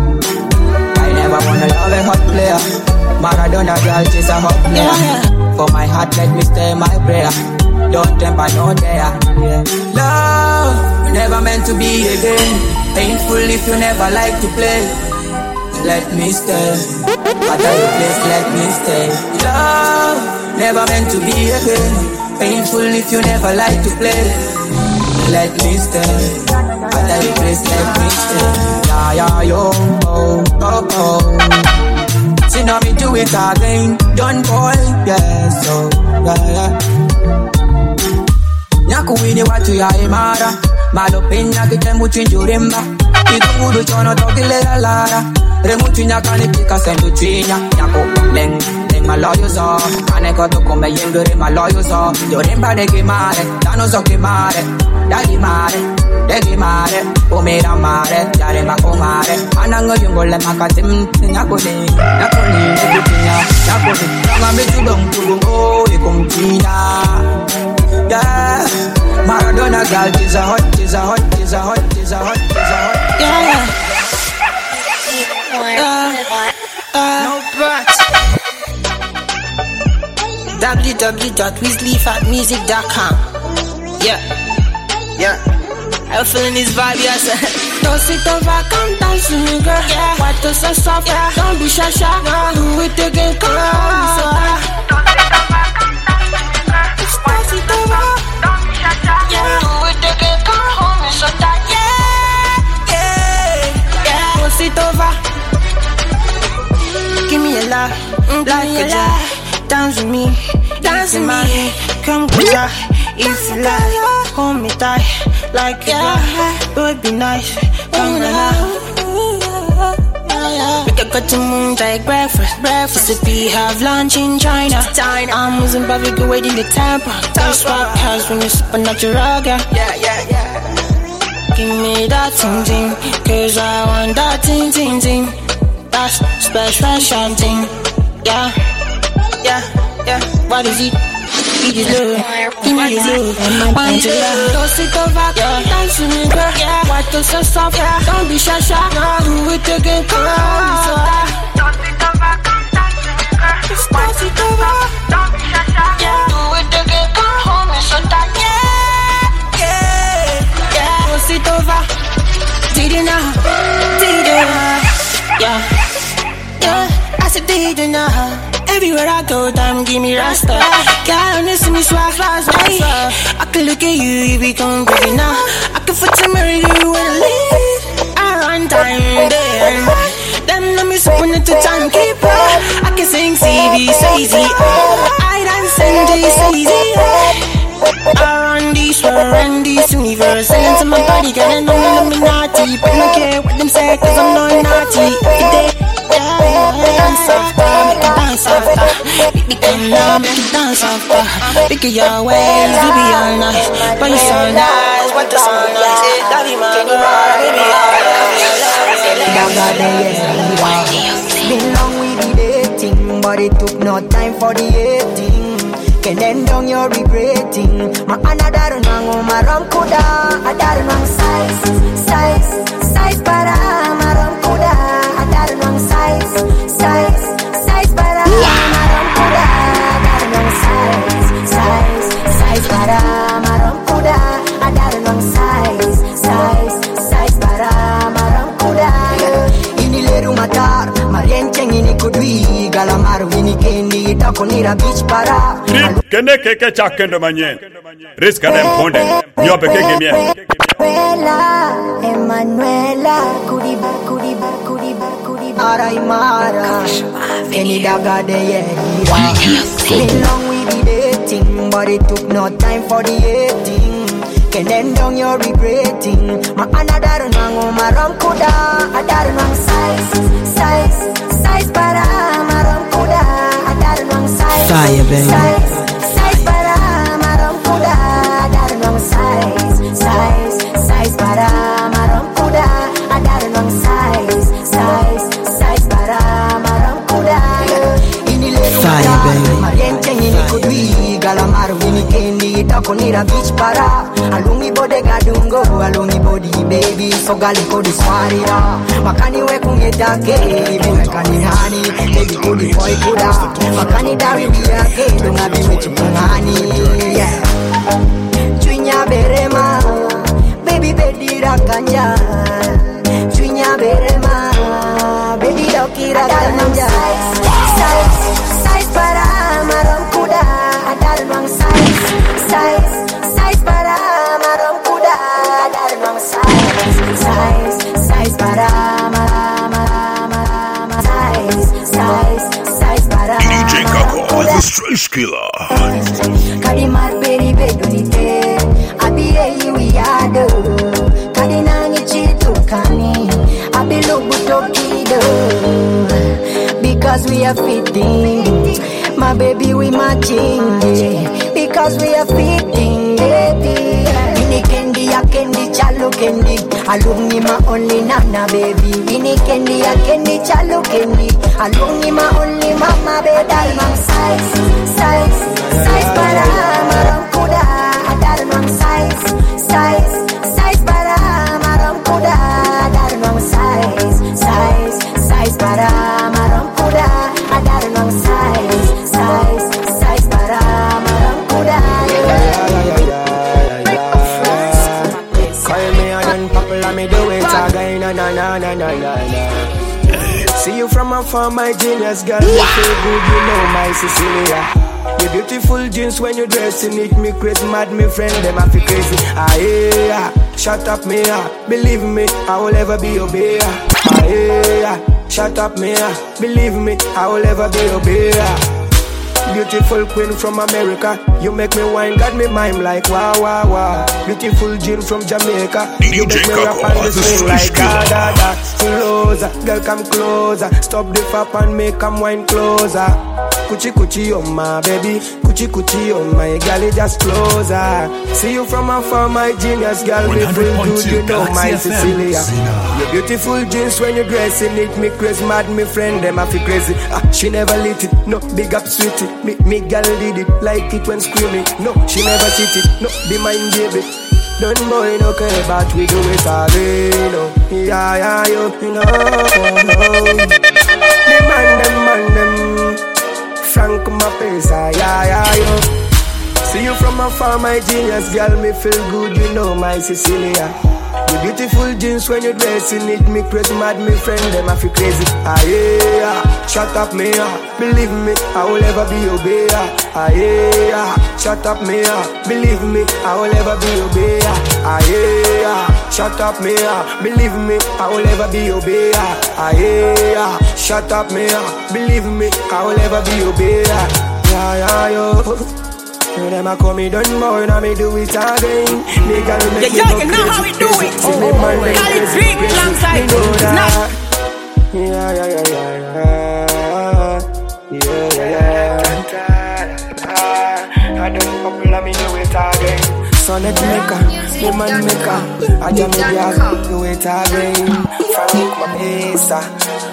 I never wanna love a hot player. Maradona girl, she's a hot player. Yeah. For my heart, let me stay my prayer. Don't temper no there, yeah. Love, never meant to be a game. Painful if you never like to play. Let me stay. But I please let me stay. Love, never meant to be a game. Painful if you never like to play. Let me stay. But I please let me stay. Yeah, yeah, yo, oh, oh, oh. See now me do it again. Don't boy, yeah, so, yeah, yeah. Nyaku wini watu ya imara. Malo penya kitembu chinjurimba. Idungudu chono togile la lara. Remutu nyakani tika sendu chinya. Nyaku leng, leng maloyo zo. Kaneko toko me yengere maloyo zo. Yorimba degi mare, dano zoki mare. Dagi mare, degi mare. Umira mare, jaremba kumare. Anango yungole makatim. Nyaku ni, nyaku ni, nekutinya. Nyaku ni, kama mitubong tubong oh, ikum china. Yeah, Maradona girl, she's a hot, she's a hot, she's a hot, she's a hot, she's a hot. Yeah, yeah. Uh, uh, no but. w w w dot weasley fat music dot com. Yeah, yeah. I'm feeling this vibe, yes. Don't sit over, come dance with me, girl. Yeah. Why do so soft? Yeah. Don't be shy, shy, girl. Do it again, come on. Don't sit over, come dance with me, girl. Don't sit over, don't be shy, shy. Yeah. Do it again, come home, it's so tight. Yeah, yeah, yeah. Don't sit over. Give me a lot, mm, like a jar. Dance with me, dance with me. Come closer, if you like. Hold me tight, like a jar. It would be nice, come around. We could go to moon like breakfast, breakfast. If we have lunch in China, China. I'm using Bobby, go wait in the temple. This rock house when you're sipping out your rug, yeah, yeah, yeah, yeah. Give me that ting ting, cause I want that ting ting ting. That's special something, yeah, yeah, yeah. What is it? Give you love, give me your love, want your love. Don't sit over, yeah. Dance with me, girl. Yeah. Why do so soft? Yeah. Don't be shy, shy. No. Do it again, come on. So don't sit over, come dance with me, girl. Just don't sit over, don't be shy, shy. Yeah. Do it again, come home, it's so tight. Yeah, yeah, yeah. Don't sit over. Did you know? Did you know? Yeah, yeah. I said, did you know? Everywhere I go, time give me rasta. Girl, you see me swag fast, hey. I can look at you, you become pretty now. I can fit to marry you when I leave. I run time there. Then let me spin it to timekeeper. I can sing C B, so easy. I dance and do so easy. I run this world and this universe. And into my body, girl, and I'm Illuminati. But I don't care what them say, cause I'm not naughty. Every day, yeah, yeah. dance after, make it dance after. Pick the camera, make it dance after. Pick it your ways, you be all night. But you so nice, what the so nice. That be my girl, baby, been long we be dating, but it took no time for the hating. Can end down you're regretting. My another nang my ram kuda, another nang size, size, size para my ram kuda, another nang size, size, size para my ram kuda, another nang size, size, size para my ram kuda, another nang size, size, size para my ram kuda. Ini leru matar, mariencheng ini kudui, galamar ini kendi takonira beach para. Kende keke chakendo manyen. Riska dem ponde. Nyope keke mie. Emanuela, Emanuela, kudiba, kudiba, kudiba, kudiba. Ara imara, any daga de yera. Been long we be dating, but it took no time for the hating. Can end down you're regretting. Ma another nang ma ram kuda, another nang size, size, size para ma ram kuda, another nang size, Fire, baby. size. Para marom kuda, adar nong size, size, size para marom kuda, adar nong size, size, size para marom kuda. Ini leru mata, mariente ini kudui, galamar ini kendi, takonira beach para. Alungi bodega dungo, alungi body baby, so gali kodi swarira. Makani we kungetake, mekani hani, baby kodi boy kuda. Makani dari biake, dunga biwe chupungani. Yeah. Chuinya berema, baby bedira kanja. Chuinya berema, baby dokira kanja. Size, size para marom kuda, adar mang size, size, size para marom kuda, adar mang size, size, size para marom size, size, size para D J Kako, the Stress Killer. Kadi marperi bedonite, abi eyi wiyado. Kadi nangi chitu kani, abi lubu tokido. Because we are fitting, my baby we matching. Because we are fitting, baby. Ini kendi ya kendi chalo kendi, alumni ma only nana baby. Ini kendi ya kendi chalo kendi, alumni ma only mama baby. Adal mang size, size, size para marom kuda. Adal mang size, size, size para marom kuda. Adal mang size, size, size para marom kuda. Adal mang size, size, size para marom kuda. Call me and unpopular, me do it again, na na na na na na. See you from afar, my genius girl. You feel good, you know my Cecilia. Your beautiful jeans when you dressing it, me crazy mad, me friend them I feel crazy. Ah yeah, shut up me ah, believe me, I will ever be your bear. Ah yeah, shut up me ah, believe me, I will ever be your bear. Beautiful queen from America, you make me wine, got me mime like wow wow wow. Beautiful Jean from Jamaica, you make me rap on the swing like da da da. Closer, girl come closer, stop the fap and make come wine closer. Kuchi kuchi oh my baby, kuchi kuchi oh my girl, it just closer. See you from afar, my genius girl, me feel good, you know my Cecilia. Your beautiful jeans when you dressing it, me crazy mad, me friend them I feel crazy. Ah, she never lit it, no big up sweetie. Me, me girl did it, like it when screaming. No, she never sit it, no, be mine baby. Don't boy no care, but we do it again, no. Yeah, yeah, you, you know, no. The man them, man them Frank my face, yeah, yeah, yo. See you from afar, my genius girl, me feel good, you know my Cecilia. Your beautiful jeans when you dressing it, me crazy mad, me friend them I feel crazy. Ah yeah, shut up me ah, believe me, I will ever be your bear. Ah yeah, shut up me ah, believe me, I will ever be your bear. Ah yeah, shut up me ah, believe me, I will ever be your bear. Ah yeah, shut up me ah, believe me, I will ever be your bear. Yeah yeah yo. You them a call me done more, now me do it again. Nigga, you make yeah, me go you know how we do it. See me man, Call it drink alongside. Yeah, yeah, yeah, yeah, yeah. son et maker, the man maker. I jam me girl, you wait again. Frank my pesa.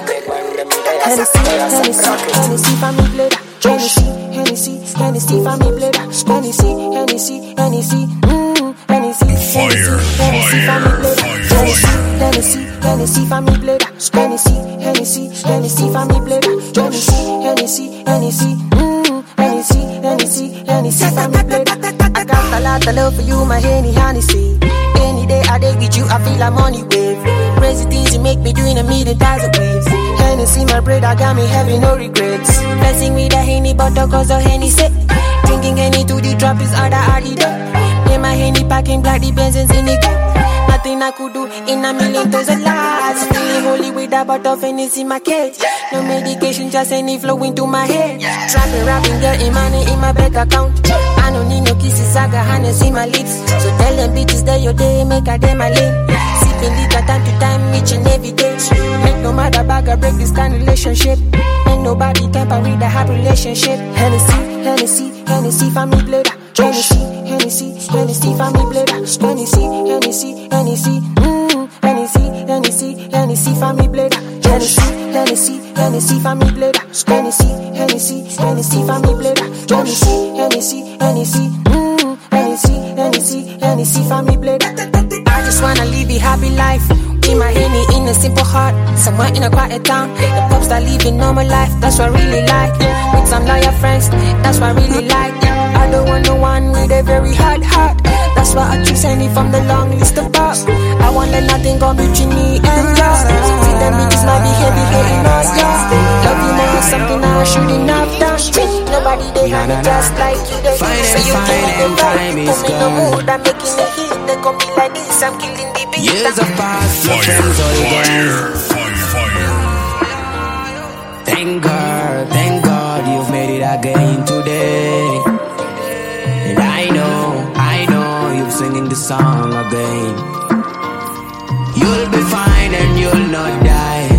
Hennessy, Hennessy, Hennessy for me blade. Hennessy, Hennessy, Hennessy for me blade. Hennessy, Hennessy, Hennessy, mmm, Hennessy, Fire, Hennessy for me blade. Hennessy, Hennessy for me blade. Hennessy, Hennessy, Hennessy for me blade. Hennessy, Hennessy, Hennessy, mmm, Hennessy, Hennessy, Hennessy for me blade. I got a lot of love for you, my Henny Hennessy. Any day I day with you, I feel like money wave. Crazy things you make me do in a million thousand ways. Hennessy, my bread, I got me having no regrets. Blessing with a Henny, but the cause of Henny set. Drinking Henny to the drop is other hardy day. Name my Henny packing black, the Benzins in the gap. Nothing I could do in a million thousand lives. Feeling holy with a bottle of Hennessy in my cage. No medication, just Henny flowing to my head. Trapping, rapping, getting money in my bank account. I don't need no kisses, I got Hennessy in my lips. So tell them bitches that your day, make a day my lane. Sipping liquor time to time, each and every day. Make no matter bag, I break this kind of relationship. Ain't nobody tamper with a happy relationship. Hennessy, Hennessy, Hennessy, family blader. Hennessy, Hennessy, Hennessy, family blader. Hennessy, Hennessy, Hennessy, mmm, Hennessy, Hennessy, Hennessy, family blader. Hennessy, Hennessy, Hennessy, family blader. Hennessy, Hennessy, Hennessy, family blader. Hennessy, Hennessy, Hennessy, mmm, Hennessy, Hennessy, Hennessy, family blader. I just wanna live a happy life. Be my Henny in a simple heart, somewhere in a quiet town. The pubs that live in normal life, that's what I really like. With some loyal friends, that's what I really like. I don't want no one with a very hard heart. That's why I choose Henny from the long list of bars. I want let nothing go between me and you. See them bitches might be heavy hating us, yeah. Love you more, something I shouldn't have done. Nobody they have it just like you. They fine so you fine and time is gone. No mood, I'm making it hit. They come be like this, I'm killing the beat. Years have passed, your friends all gone. Thank God, thank God you've made it again today. And I know, I know you're singing the song again. You'll be fine and you'll not die.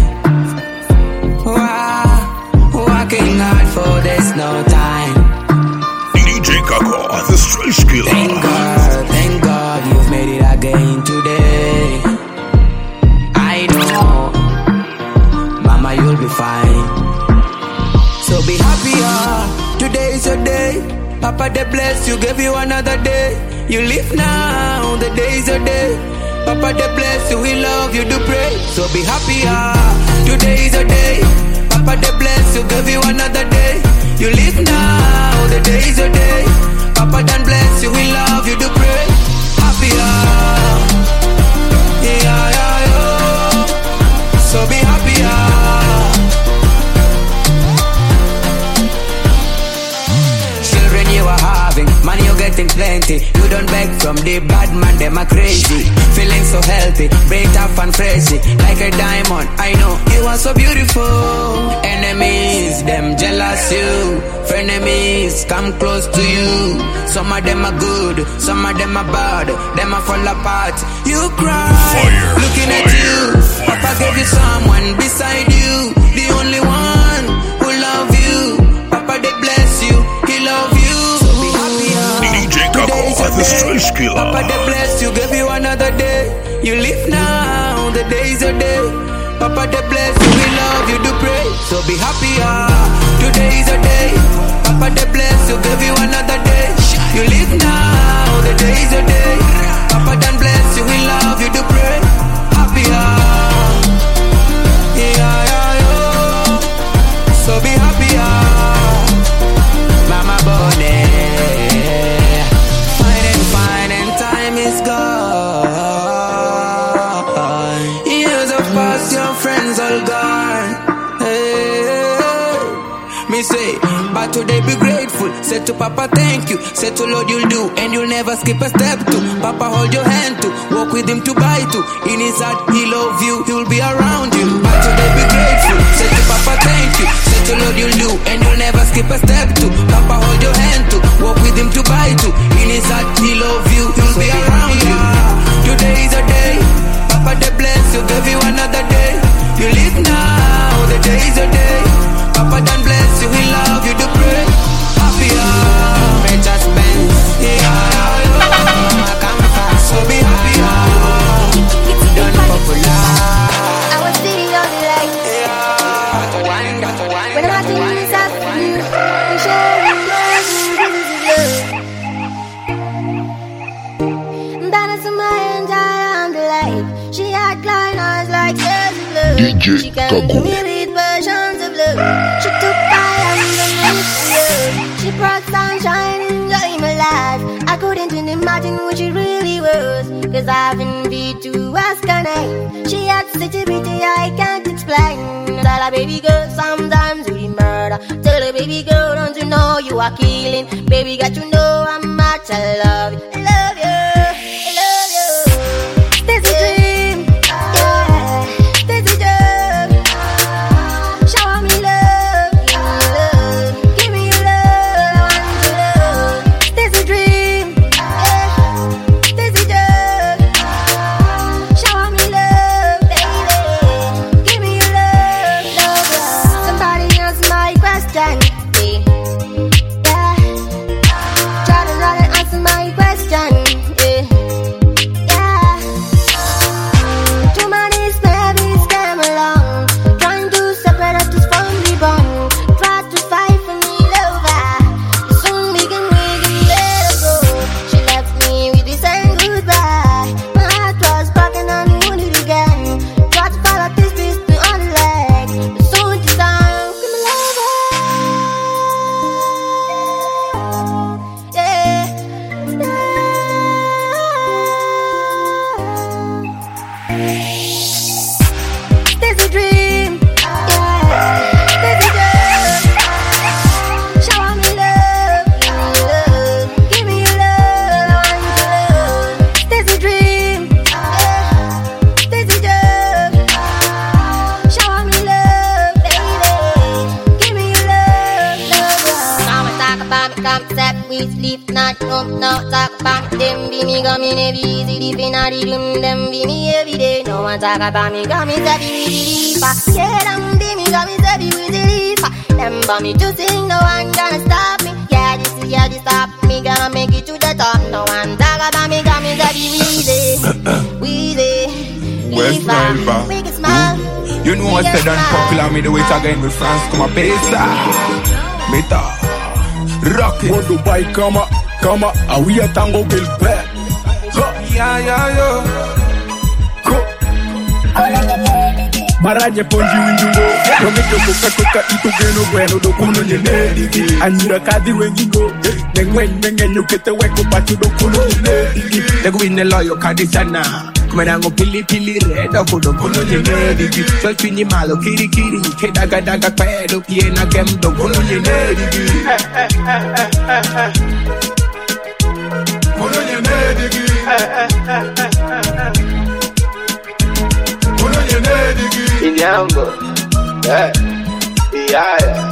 Wow, working hard for there's no time. D J Kako, the Stray Killer. Thank God, thank God you've made it again today. I know, Mama, you'll be fine. So be happier, today is your day. Papa they bless you, give you another day. You live now, the day is your day. Papa they bless you, we love you, do pray. So be happier, today is your day. Papa they bless you, give you another day. You live now, the day is your day. Papa done bless you, we love you, do pray. Happier, yeah, yeah, yeah. So be happier. Children you are having, money you're getting plenty. You don't beg from the bad man, them are crazy. Feeling so healthy, break tough and crazy. Like a diamond, I know you are so beautiful. Enemies, them jealous you. Frenemies, come close to you. Some of them are good, some of them are bad. Them are fall apart. You cry, fire, looking fire, at you. Fire, Papa fire. Gave you someone beside you, the only one who love you. Papa they bless you, he love you. So be happier. D J Kako, the Stray Killer. Papa they bless you, give you another day. You live now, the day is your day. Papa they bless you, we love you, do pray. So be happier, today is your day. Papa they bless you, give you another day. You live now, the day is your day. Papa done bless you, we love you, do pray. Happier, yeah, yeah, yeah. So be happier, Mama Bonnie. Fine and fine and time is gone. Years have passed, your friends all gone. Hey, me say, but today be grateful. Say to Papa thank you. Say to Lord you'll do, and you'll never skip a step to. Papa hold your hand to, walk with him to buy to. In his heart he love you, he'll be around you. But today be grateful. Say to Papa thank you. Say to Lord you'll do, and you'll never skip a step to. Papa hold your hand to, walk with him to buy to. In his heart he love you, he'll be around you. Today is a day, Papa they bless you, give you another day. You live now, the day is your day. Papa done bless you, we love you, do pray. Happier, just Benz, yeah, D J She can do me with versions of love. She took my hands and lifted. She brought sunshine into my life. I couldn't even imagine what she really was. Cause I've been beat to ask her name. She had such a beauty I can't explain. Tell her baby girl sometimes we murder. Tell her baby girl don't you know you are killing. Baby got you know how much I love you. I love you, I love you. This is a dream, yeah. This is a joke. Shower me love, give me love. Give me your love, I want your love. This is a dream, yeah. This is a joke. Shower me love, baby. Give me your love, love, love. Somebody answer my question, yeah. Yeah. Try to not answer my question, yeah. Yeah. Too many babies came along, trying to separate us just from the bond. Tried to fight for me, lover. Soon we can, we can let her go. She left me with this saying goodbye. My heart was broken and wounded again. Tried to follow this beast on the leg, but soon it's time. Come lover, yeah, yeah. There's a dream, yeah. There's a girl. Shower me love, give me love. Give me your love, I want your love. There's a dream, yeah. There's a girl. Shower me love, baby. Give me your love, love, love. Now I talk about me concept, we sleep not home. Now talk about them, be me coming every easy deep in the room. Them be me every day. No one talk about me coming every easy deep. Yeah, them be me coming every easy deep. Them for me to sing, no one gonna stop me. Yeah, this is yeah, this stop me, gonna make it to the top. No one talk about me coming every easy, easy. West Nile, Make it smile. you know I said and popular me the way again with France come a pesa. Meta, rock it. What Dubai come up, come up, and we a tango bill back. Yeah, yeah, yo. Maraje ponji winjungo Romito koka koka ito geno bueno do kuno nyene digi Anyira kadi wengingo Nengwen mengenyo kete weko pachu do kuno nyene digi Lego wine loyo kadi sana Kumenango pili pili redo kuno kuno nyene digi Chochu ni malo kiri kiri Kedaga daga kwedo Piena gem do kuno nyene digi Kuno nyene digi Inyango, eh, yeah,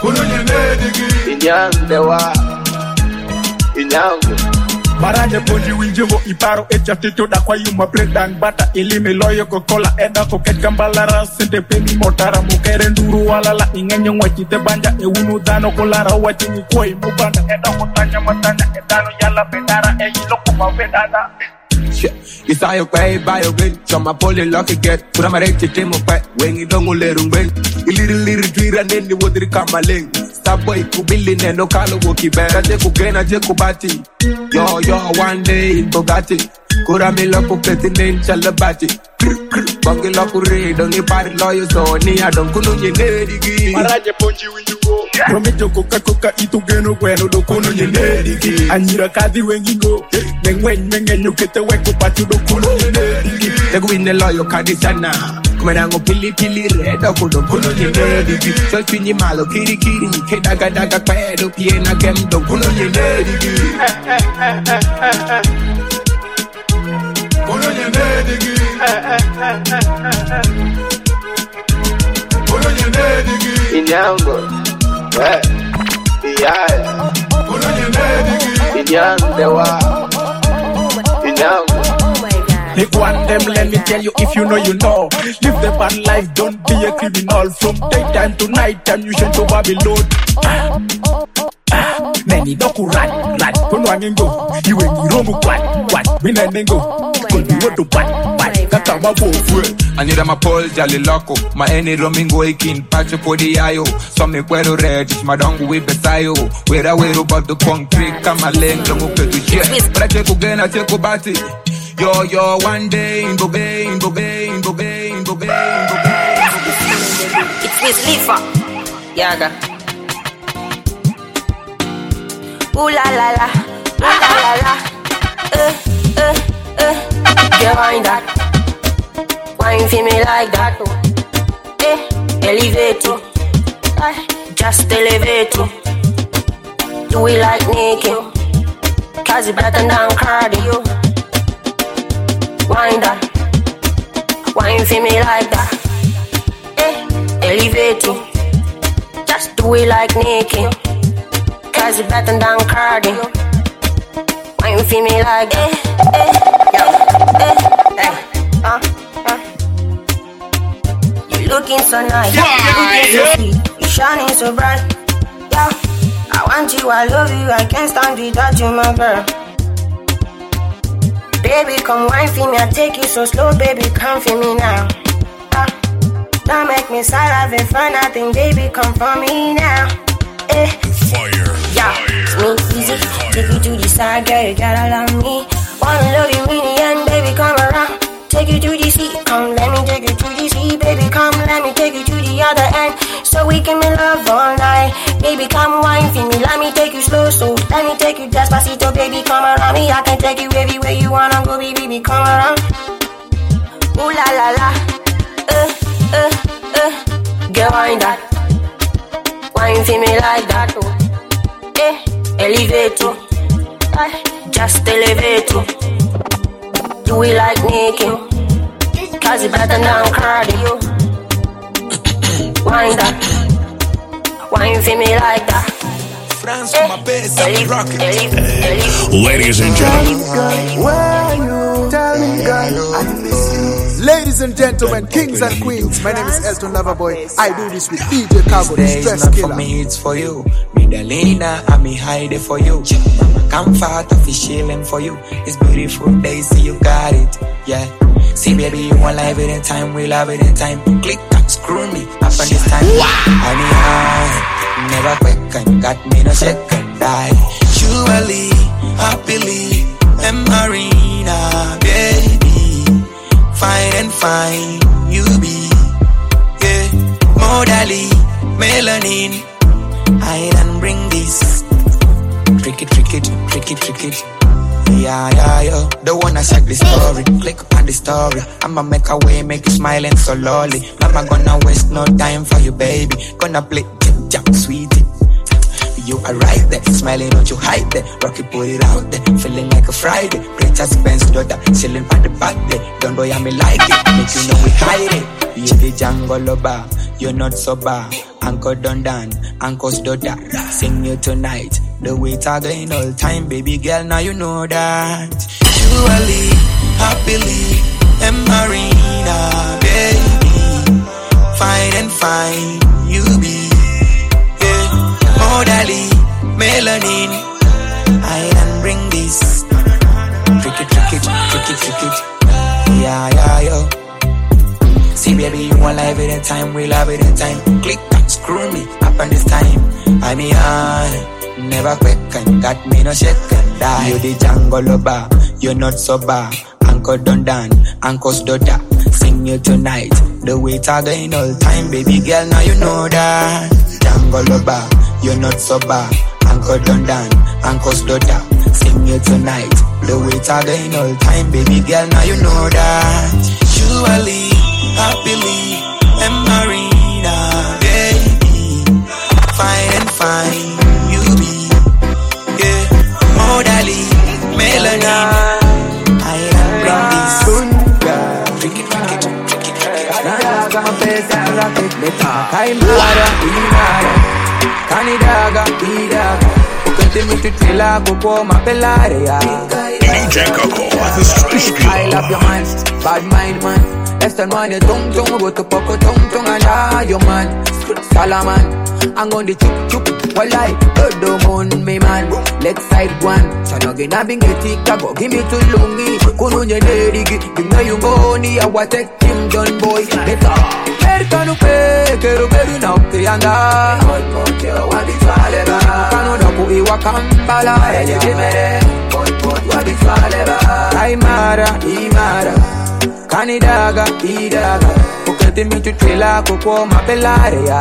Inyango, Inyango. Maraje ponji winjungo iparo echa tito da kwa yuma bredang bata ilimi loyo kokola eda koket kambalara sente peni motara mukere nduru walala ingenyo wachite banja e unu dano kolara wachini koi mubanda eda kotanya matanya edano yala bedara e yilo kuma bedana. You saw your way by your way, so my poly lucky get. Put my right to him up, when you don't let him win. A little little tree and then the water come a link. Stop boy, ku billion and no color walkie bear. I take again, I take bati. Yo, yo, one day in Bugatti. Kura me loco petting in Chalabati. Bangla Kure, don't you party lawyers so near, don't kuno ye nedigi. Maraje ponji winjungo Romito koka koka ito geno bueno do kuno nye nedigi Anyira kadi wengingo Nengwen mengenyo kete weko pachu do kuno nye nedigi Lego wine loyo kadi sana Kumenango pili pili redo kuno kuno nye nedigi Chochu ni malo kiri kiri Kedaga daga kwedo Piena gem do kuno nye nedigi Kuno nye nedigi Kuno nye nedigi Inyango, eh, yeah, Kuno nye nedigi Inyango, Inyango. Make one them, let me tell you if you know you know. Live the bad life, don't be a criminal. From daytime to night time, you should to Babylon. Ah, ah, Neni doku rat, rat, kono angengo. You ain't wrong, what, what, mina nengo. Kono woto pat, pat, kaka wabo fue. I need my pole jolly loco. My any romingo akin patch for the ayo. Some me quero red, my dongo with besayo. Where I wear about the concrete, come a length, don't go to shit. But I check again, I check bati. Yo, yo, one day in Bobe, in Bobe, in Bobe, in Bobe, in Bobe. Lifa, Yaga. Ooh la la la, ooh la la la. Uh, uh, uh. Girl, wind that. Wine for me like that. Oh. Eh, elevate you. Uh, just elevate you. Do it like naked. Cause it better than cardio. Wind that. Wine for me like that. Eh, elevate you. Just do it like naked. Cause it better than cardio. Wine for me like that. Eh, eh, yo, eh, eh, uh, uh. You looking so nice. Yeah, you looking so sweet. You shining so bright. Yeah, I want you, I love you. I can't stand without you, my girl. Baby, come wine for me. I take you so slow, baby. Come for me now. Uh, don't make me sad, having fun. I think, baby, come for me now. Eh. Fire. Yeah, it's me easy. Take you to the side, girl. You gotta love me. Wanna love you in the end, baby. Come around. Take you to the sea. Come, let me take you to the sea, baby. Come, let me take you to the other end, so we can make love all night. Baby, come wine for me. Let me take you slow, so let me take you despacito, baby. Come around me. I can take you everywhere you wanna go, baby. Baby, come around. Ooh la la la. Uh, uh, uh. Girl, wine that. Wine for me like that, oh. Eh, elevate you. Uh, just elevate you. Do it like naked. Cause it better than cardio. Wine that. Wine for me like that. France for my best, I'm rocking. Ladies and gentlemen, Where you? Tell me, girl, I miss you. Ladies and gentlemen, kings and queens, my name is Elton Loverboy. I do this with D J Cargo, the stress not killer. killer. For me, it's for you. Me Dalina, and me hide it for you. Mama, come fat off the shilling for you. It's beautiful day, see you got it. Yeah. See, baby, you want live it in time, we love it in time. Click, tack, screw me up on this time. I mean, I never quick and got me no second die. Surely, happily, and Marina, baby. Fine and fine, you be. Yeah, modally, melanin. I done bring this. Trick it, trick it, trick it, trick it. Yeah, yeah, yeah. The one I check the story. Click on the story. I'ma make a way, make you smiling so lolly. Mama gonna waste no time for you, baby. Gonna play jump, jump, sweetie. You are right there, smiling, don't you hide there. Rocky put it out there, feeling like a Friday. Preacher Spence daughter, chilling by the back there. Don't know ya me like it, make you know we hide it. You the jungle lover, you're not sober. Uncle Dondan, Uncle's daughter, sing you tonight. The wait again all time, baby girl, now you know that. Surely, happily, and Marina, baby. Fine and fine, you be. Modally, melanin. I done bring this. Trick it, trick it, trick it, trick it. Yeah, yeah, yo. See, baby, you want live it in time, we love it in time. Click, tack, screw me up on this time. I mean, I never quick and got me no shake and die. You the jungle lover, you're not sober. Uncle Dondan, Uncle's daughter, sing you tonight. The wait again all time, baby girl, now you know that. Jungle lover, you're not sober. Uncle Dondan, Uncle's daughter, sing you tonight. The wait again all time, baby girl, now you know that. Surely, happily, and Marina, baby. Fine and fine, you be. Yeah, modally, melanin. I am bring this. Trick it, trick it, trick it, trick it. Canidaga, Idaga, continue to chill out, go for my Pelaria. D J Coco, the stress killer. I love your man, bad mind man. Less than one, your tongue tongue, go to Poco tongue tongue, and ah, your man, Salaman. I'm going to chup chup, while I heard the moon, me man. Let's side one, so no gonna be getting go, give me to lungi. Kununya nerigi, you know you go ni a what take him done boy. Better. Kanu pe, kero kero na uke anda. Kero wadi twaleba. Kanu na ku iwa kambala. Eje mere, wadi twaleba. Aimara, imara. Kanidaga, idaga. Uke Porque me chuchila coco ma pelaria.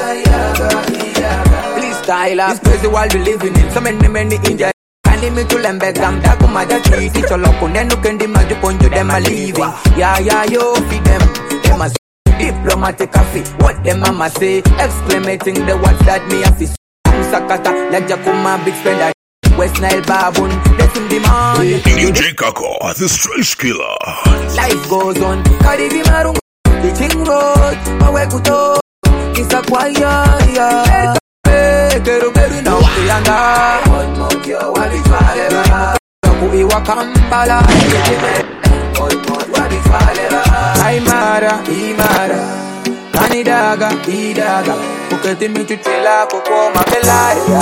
Please style up. This crazy world we living in. So many many India. Candy me to lembe gam da kuma da treat. It's all up on them. No candy ma ju ponju them a leaving. Yeah yeah yo feed them. Them a diplomatic coffee. What them mama say? Exclamating the words that me a fi. Sakata like Jakuma big spender. West Nile baboon, that's in demand. D J Kako, the Stress Killer. Life goes on. Karibi marungu, the King Road, Mawekuto, Kisa Kwaya, yeah. Keru keru na ukianda. Onmokyo wabifalera. Kuiwa Kampala. Onmokyo wabifalera. Aimara, Imara. Kanidaga, Idaga. Uketi mi chuchela koko mapelaya.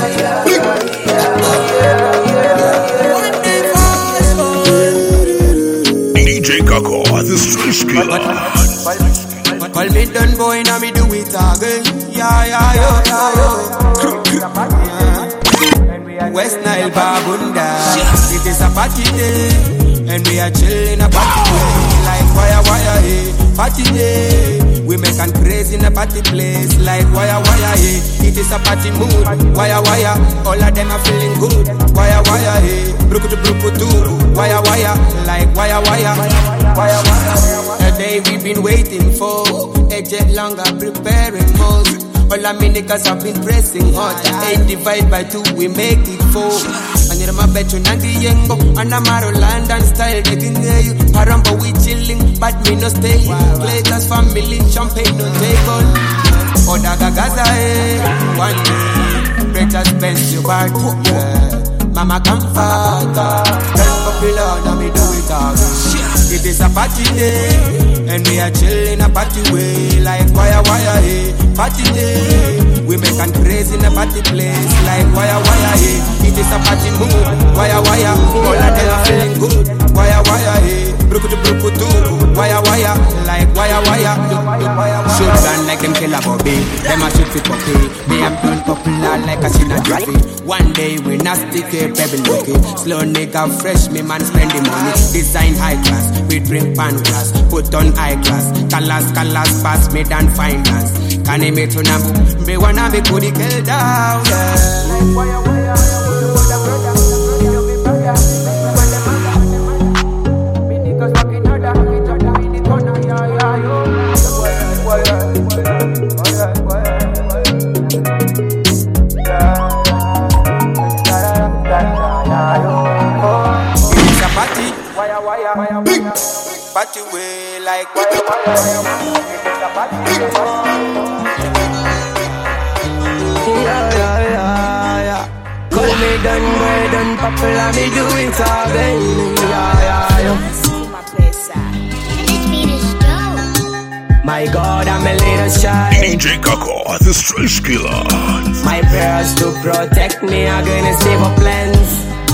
D J Kako, the Stress Killer. Call me done boy, now me do it again. Yeah, yeah, yeah, yeah. West Nile Babunda. It is a party day, and we are chilling a party way. Like wire, wire, hey. Party day. We make and crazy in a party place. Like wire, wire, hey. It is a party mood. Wire, wire. All of them are feeling good. Wire, wire, hey. Bruku to bruku too. Wire, wire. Like wire, wire. Wire, wire. A day we've been waiting for. A jet longer preparing more. All our niggas have been pressing hard. Eight divide by two, we make it four. And you're my bet you Nandi Yengo. And I'm a London style, getting there you. Parambo we chilling, but me no stay. Clayton's family, champagne no take on. Oda Gagaza, eh. One day, better spend your back. Yeah. Mama come father. Very popular, now me do it all. It is a party day, and we are chilling a party way. Like wire, wire, hey. Party day, we make and crazy in a party place. Like wire, wire, hey. It is a party mood. Wire, wire, all of them are feeling good. Wire, wire, hey. Bruku to bruku too. Wire, wire, like wire, wire. Shoot gun like them killer Bobby. Them a shoot for puppy. Me am doing popular like a sinner Jeffy. One day we nasty keep pebble lucky. Slow nigga fresh, me man spend the money. Design high class, we drink pan glass. Put on high class, colors, colors pass me than finance. Can I make to namu? Me wanna be good kill down. Like wire, wire. Party way like wire, wire, wire. Yeah, yeah, yeah, yeah. Call me done, boy, done popular, me do it again. Yeah, yeah, yeah. My God, I'm a little shy. D J Kako, the Stress Killer. My prayers to protect me are gonna save our plans.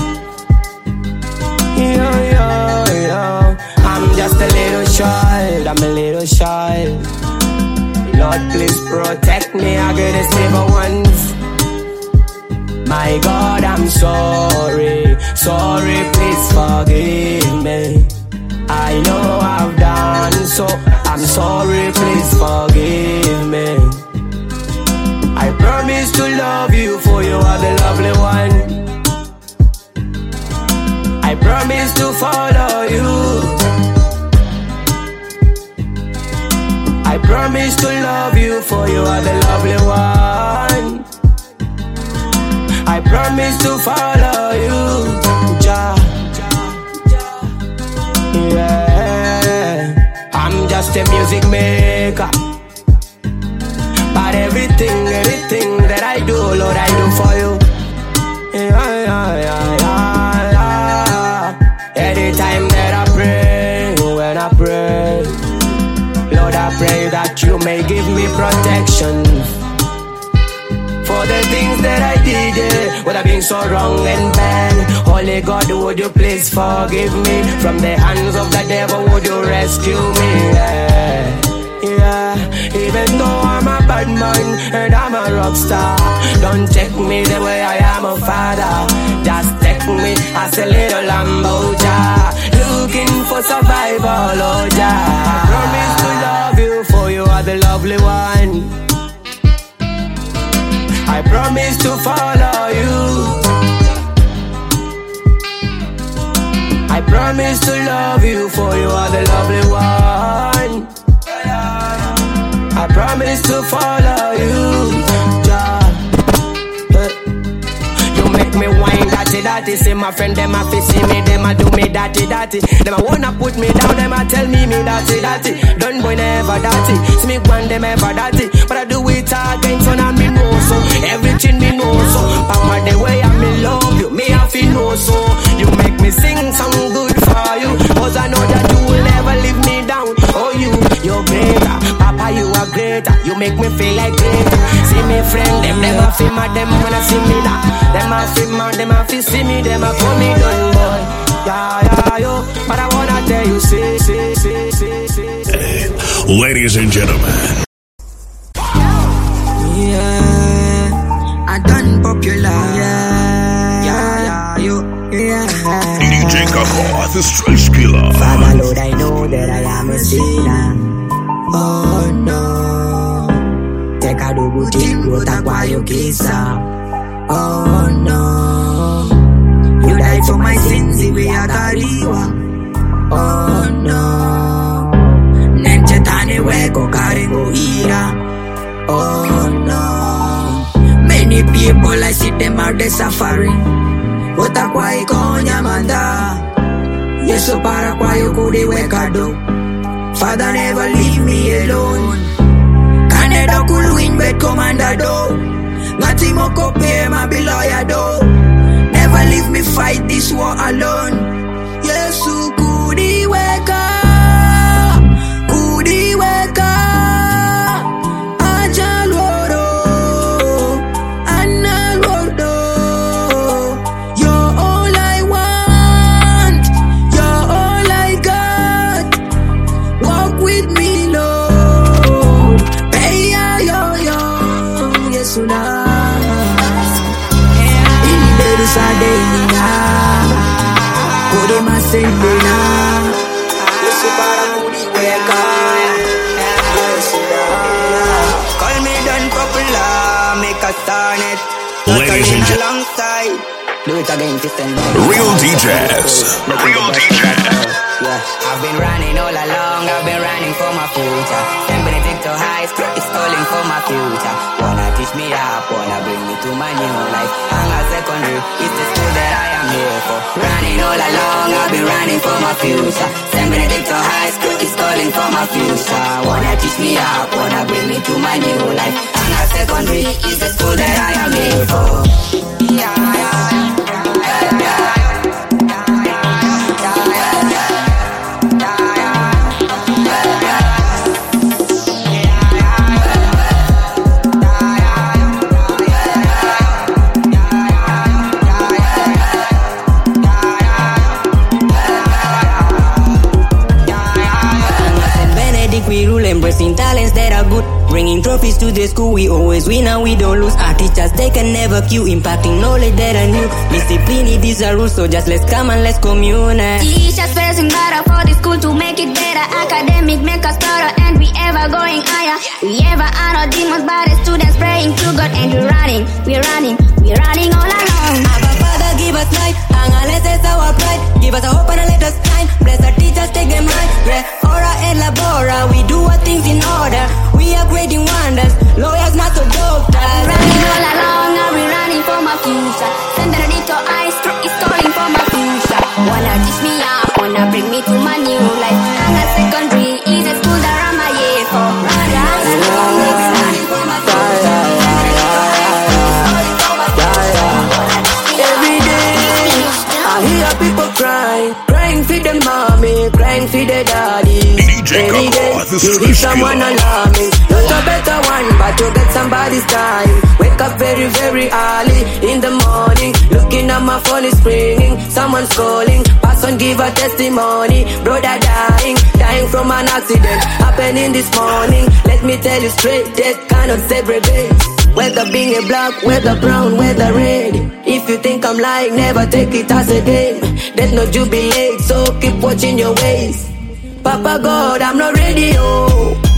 Yeah, yeah, yeah. I'm just a little child, I'm a little child. Lord, please protect me, I'm gonna save our ones. My God, I'm sorry, sorry, please forgive me. I know I've done so, I'm sorry, please forgive me. I promise to love you, for you are the lovely one. I promise to follow you. I promise to love you, for you are the lovely one. I promise to follow you, Jah. Yeah, I'm just a music maker, but everything, everything that I do, Lord, I do for you. Yeah, yeah, yeah, yeah, yeah. Anytime that I pray, when I pray, Lord, I pray that you may give me protection for the things that I did, yeah, would have been so wrong and bad. Holy God, would you please forgive me from the hands of the devil? Would you rescue me? Yeah, yeah. Even though I'm a bad man and I'm a rock star, don't take me the way I am a father. Just take me as a little Lambo, Jah. Looking for survival, oh Jah. I promise to love you. the lovely one. I promise to follow you. I promise to love you, for you are the lovely one. I promise to follow you. You make me wine datty datty. See my friend, them a fi see me, them a do me datty datty. Them a wanna put me down, them a tell me me datty datty. Don't boy never datty. See me one them ever datty, but I do it again, so now me know so. Everything me know so. Papa the way I me love you, me I feel know so. You make me sing some good for you, cause I know that you will never leave me down. Oh you, you're greater, Papa you are greater. You make me feel like greater. See me friend, them them a feel mad, them wanna see me now. Them a feel mad, them a feel see me, them a call me done boy. Yeah yeah yo, but I wanna tell you, say say say say say. Hey, ladies and gentlemen. Yeah, I done popular. Yeah, yeah, yeah, yo, yeah. D J Kako, the stress killer. Father Lord, I know that I am a sinner. Oh no, take a do good thing, what a quiet kisa. Oh no, you died for my sins, we are Kariwa. Oh no, Nemchetane weko karengo ira. Oh no, many people I see them out there suffering. Wota kwa iko nyamanda, Yesu para kwa yukudi wekado. Father never leave me alone. Canada cool win bed commander do. Ngati moko pay my beloya do. Never leave me fight this war alone. Yesu kudi weka, kudi weka. Sadenina, kore masendena, Yesu para kudi weka. Call me done popular, make a star net. Ladies and gentlemen, alongside, do it again, Kristen. Real D Js, Real D Js. Yeah, I've been running all along, I've been running for my future. Saint Benedicto High School is calling for my future. Wanna teach me up, wanna bring me to my new life. Hanga Secondary is the school that I am here for. Running all along, I've been running for my future. Saint Benedicto High School is calling for my future. Wanna teach me up, wanna bring me to my new life. Hanga Secondary is the school that I am here for. Yeah, yeah, yeah. We rule, embracing talents that are good, bringing trophies to the school. We always win and we don't lose. Our teachers, they can never queue, impacting knowledge that I knew. Discipline, it is a rule, so just let's come and let's commune. Teachers facing better for the school to make it better. Academic make us better and we ever going higher. We ever are not demons, but the students praying to God and we're running, we're running, we're running all along. Our Father, give us light, and unless it's our pride, give us a hope and let us shine. Bless our teachers, take them high. Yeah, ora et labora, we do our things in order. We are creating wonders, lawyers, not so doctors. I'm running all along, I'll be running for my future. Saint Benedicto High School is calling for my future. Wanna teach me up, wanna bring me to my new life. Hanga Secondary is a school that I'm a year for. Running all along, I'll be running for my future. Every day, I hear people crying, crying for their mommy, crying for their daddy. Any day, you need someone alarming. Not a better one, but you get somebody's time. Wake up very, very early in the morning. Looking at my phone is ringing. Someone's calling. Pass on, give a testimony. Brother dying, dying from an accident happening this morning. Let me tell you straight, death cannot segregate. Whether being a black, whether brown, whether red. If you think I'm lying, never take it as a game. There's no jubilate, so keep watching your ways. Papa God, I'm not ready, oh. Even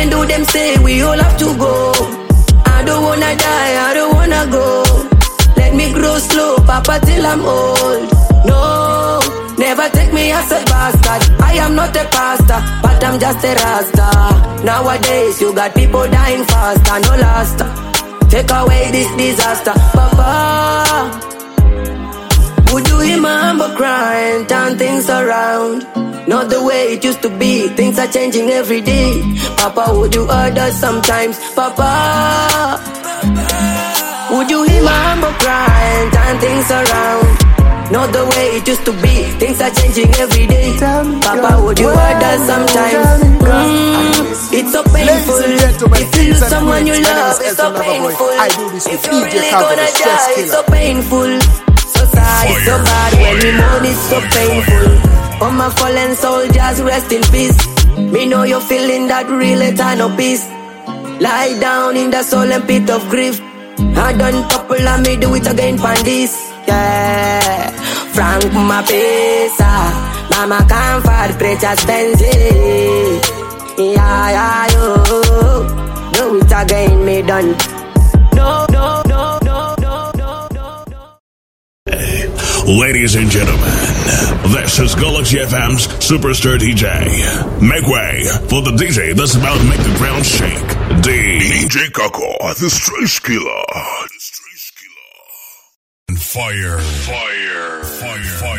even though them say we all have to go. I don't wanna die, I don't wanna go. Let me grow slow, Papa, till I'm old. No, never take me as a bastard. I am not a pastor, but I'm just a rasta. Nowadays, you got people dying faster, no last. Take away this disaster, Papa. Would you hear my humble cry and turn things around? Not the way it used to be, things are changing every day. Papa, would you hurt us sometimes? Papa, would you hear my humble cry and turn things around? Not the way it used to be, things are changing every day. Papa, would you hurt us sometimes? Mm, it's so painful. If you lose someone you love, it's so painful. If you're really gonna die, it's so painful. So sad, it's so bad when we mourn, it's so painful. All my fallen soldiers, rest in peace. Me know you're feeling that real eternal peace. Lie down in the solemn pit of grief. I done couple and me do it again, pandis. Yeah, Frank my pesa, mama comfort, preacher Spencer. Yeah, yeah, yo, do it again, me done. No, no, no, no, no, no, no, no. Ladies and gentlemen, this is Galaxy F M's Superstar D J. Make way for the D J that's about to make the ground shake. D. D J Kako, the Stress Killer. The Stress Killer. Fire, fire, fire, fire.